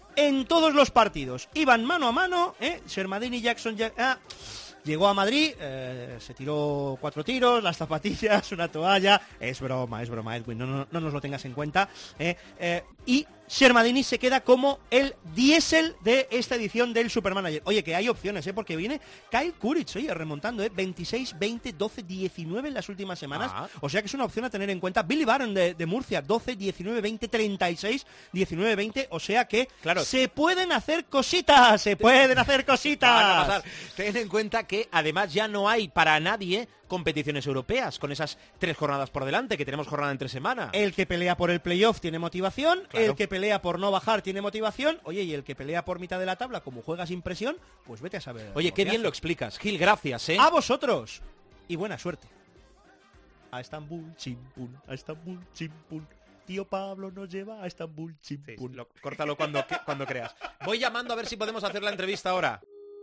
en todos los partidos. Iban mano a mano, ¿eh? Shermadini, Jackson... Ya- ah. Llegó a Madrid, eh, se tiró cuatro tiros, las zapatillas, una toalla. Es broma, es broma, Edwin, no, no, no nos lo tengas en cuenta. Eh, eh, y Shermadini se queda como el diésel de esta edición del Supermanager. Oye, que hay opciones, ¿eh? Porque viene Kyle Kuric, oye, remontando, ¿eh? veintiséis, veinte, doce, diecinueve en las últimas semanas. Ah. O sea que es una opción a tener en cuenta. Billy Baron de, de Murcia, doce, diecinueve, veinte, treinta y seis, diecinueve, veinte. O sea que claro, se pueden hacer cositas, se pueden hacer cositas.
Van a pasar. Ten en cuenta que además ya no hay para nadie competiciones europeas con esas tres jornadas por delante, que tenemos jornada entre semana.
El que pelea por el playoff tiene motivación,
claro.
El que pelea por no bajar tiene motivación, oye, y el que pelea por mitad de la tabla, como juega sin presión, pues vete a saber.
Oye, qué bien
hace.
lo explicas, Gil, gracias, ¿eh?
A vosotros, y buena suerte. A Estambul, chimpún, a Estambul, chimpún. Tío Pablo nos lleva a Estambul, chimpún.
Sí, lo, córtalo cuando, cuando creas. Voy llamando a ver si podemos hacer la entrevista ahora.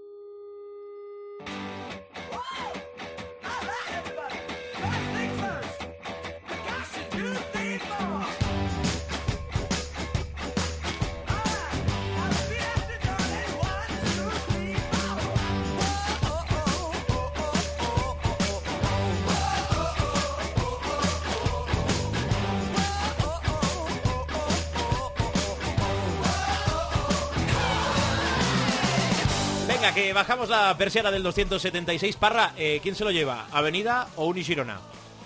Que bajamos la persiana del doscientos setenta y seis. Parra, eh, ¿quién se lo lleva? ¿Avenida o Unigirona?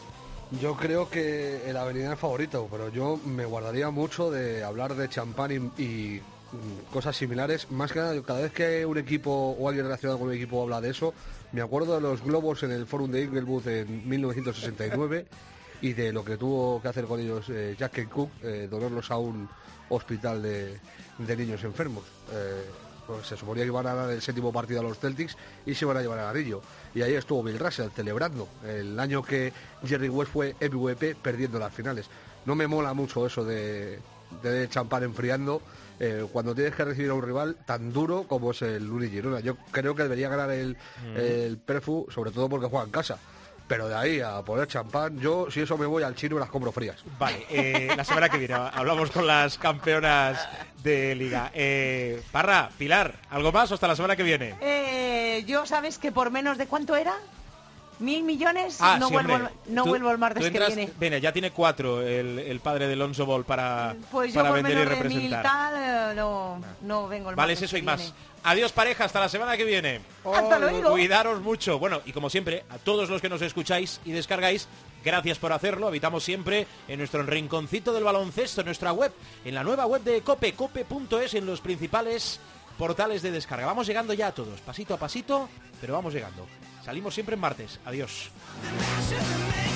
Yo creo que el Avenida es el favorito, pero yo me guardaría mucho de hablar de champán y, y cosas similares. Más que nada, cada vez que un equipo o alguien relacionado con un equipo habla de eso, me acuerdo de los globos en el Fórum de Inglewood en mil novecientos sesenta y nueve y de lo que tuvo que hacer con ellos eh, Jack Kent Cooke, eh, donarlos a un hospital de, de niños enfermos. Eh, Pues se suponía que iban a ganar el séptimo partido a los Celtics y se iban a llevar el anillo. Y ahí estuvo Bill Russell celebrando el año que Jerry West fue M V P perdiendo las finales. No me mola mucho eso de, de champán enfriando eh, cuando tienes que recibir a un rival tan duro como es el Uni Girona. Yo creo que debería ganar el, mm. el Perfu, sobre todo porque juega en casa. Pero de ahí a poner champán, yo si eso me voy al chino y las compro frías.
Vale, eh, la semana que viene hablamos con las campeonas de Liga. Eh, Parra, Pilar, ¿algo más o hasta la semana que viene?
Eh, yo sabes que por menos de ¿cuánto era? ¿Mil millones?
Ah,
no
sí,
vuelvo,
hombre.
no
Tú,
vuelvo el martes
entras,
que viene.
Viene, ya tiene cuatro el, el padre de Alonso Ball para,
pues
para
yo
vender y
por menos
representar.
De mil tal, no, no vengo el
Vale,
martes
es eso y
que
más.
viene.
Adiós, pareja, hasta la semana que viene.
Hasta luego.
Cuidaros mucho. Bueno, y como siempre, a todos los que nos escucháis y descargáis, gracias por hacerlo. Habitamos siempre en nuestro rinconcito del baloncesto, en nuestra web, en la nueva web de Cope, cope punto es, en los principales portales de descarga. Vamos llegando ya a todos, pasito a pasito, pero vamos llegando. Salimos siempre en martes. Adiós.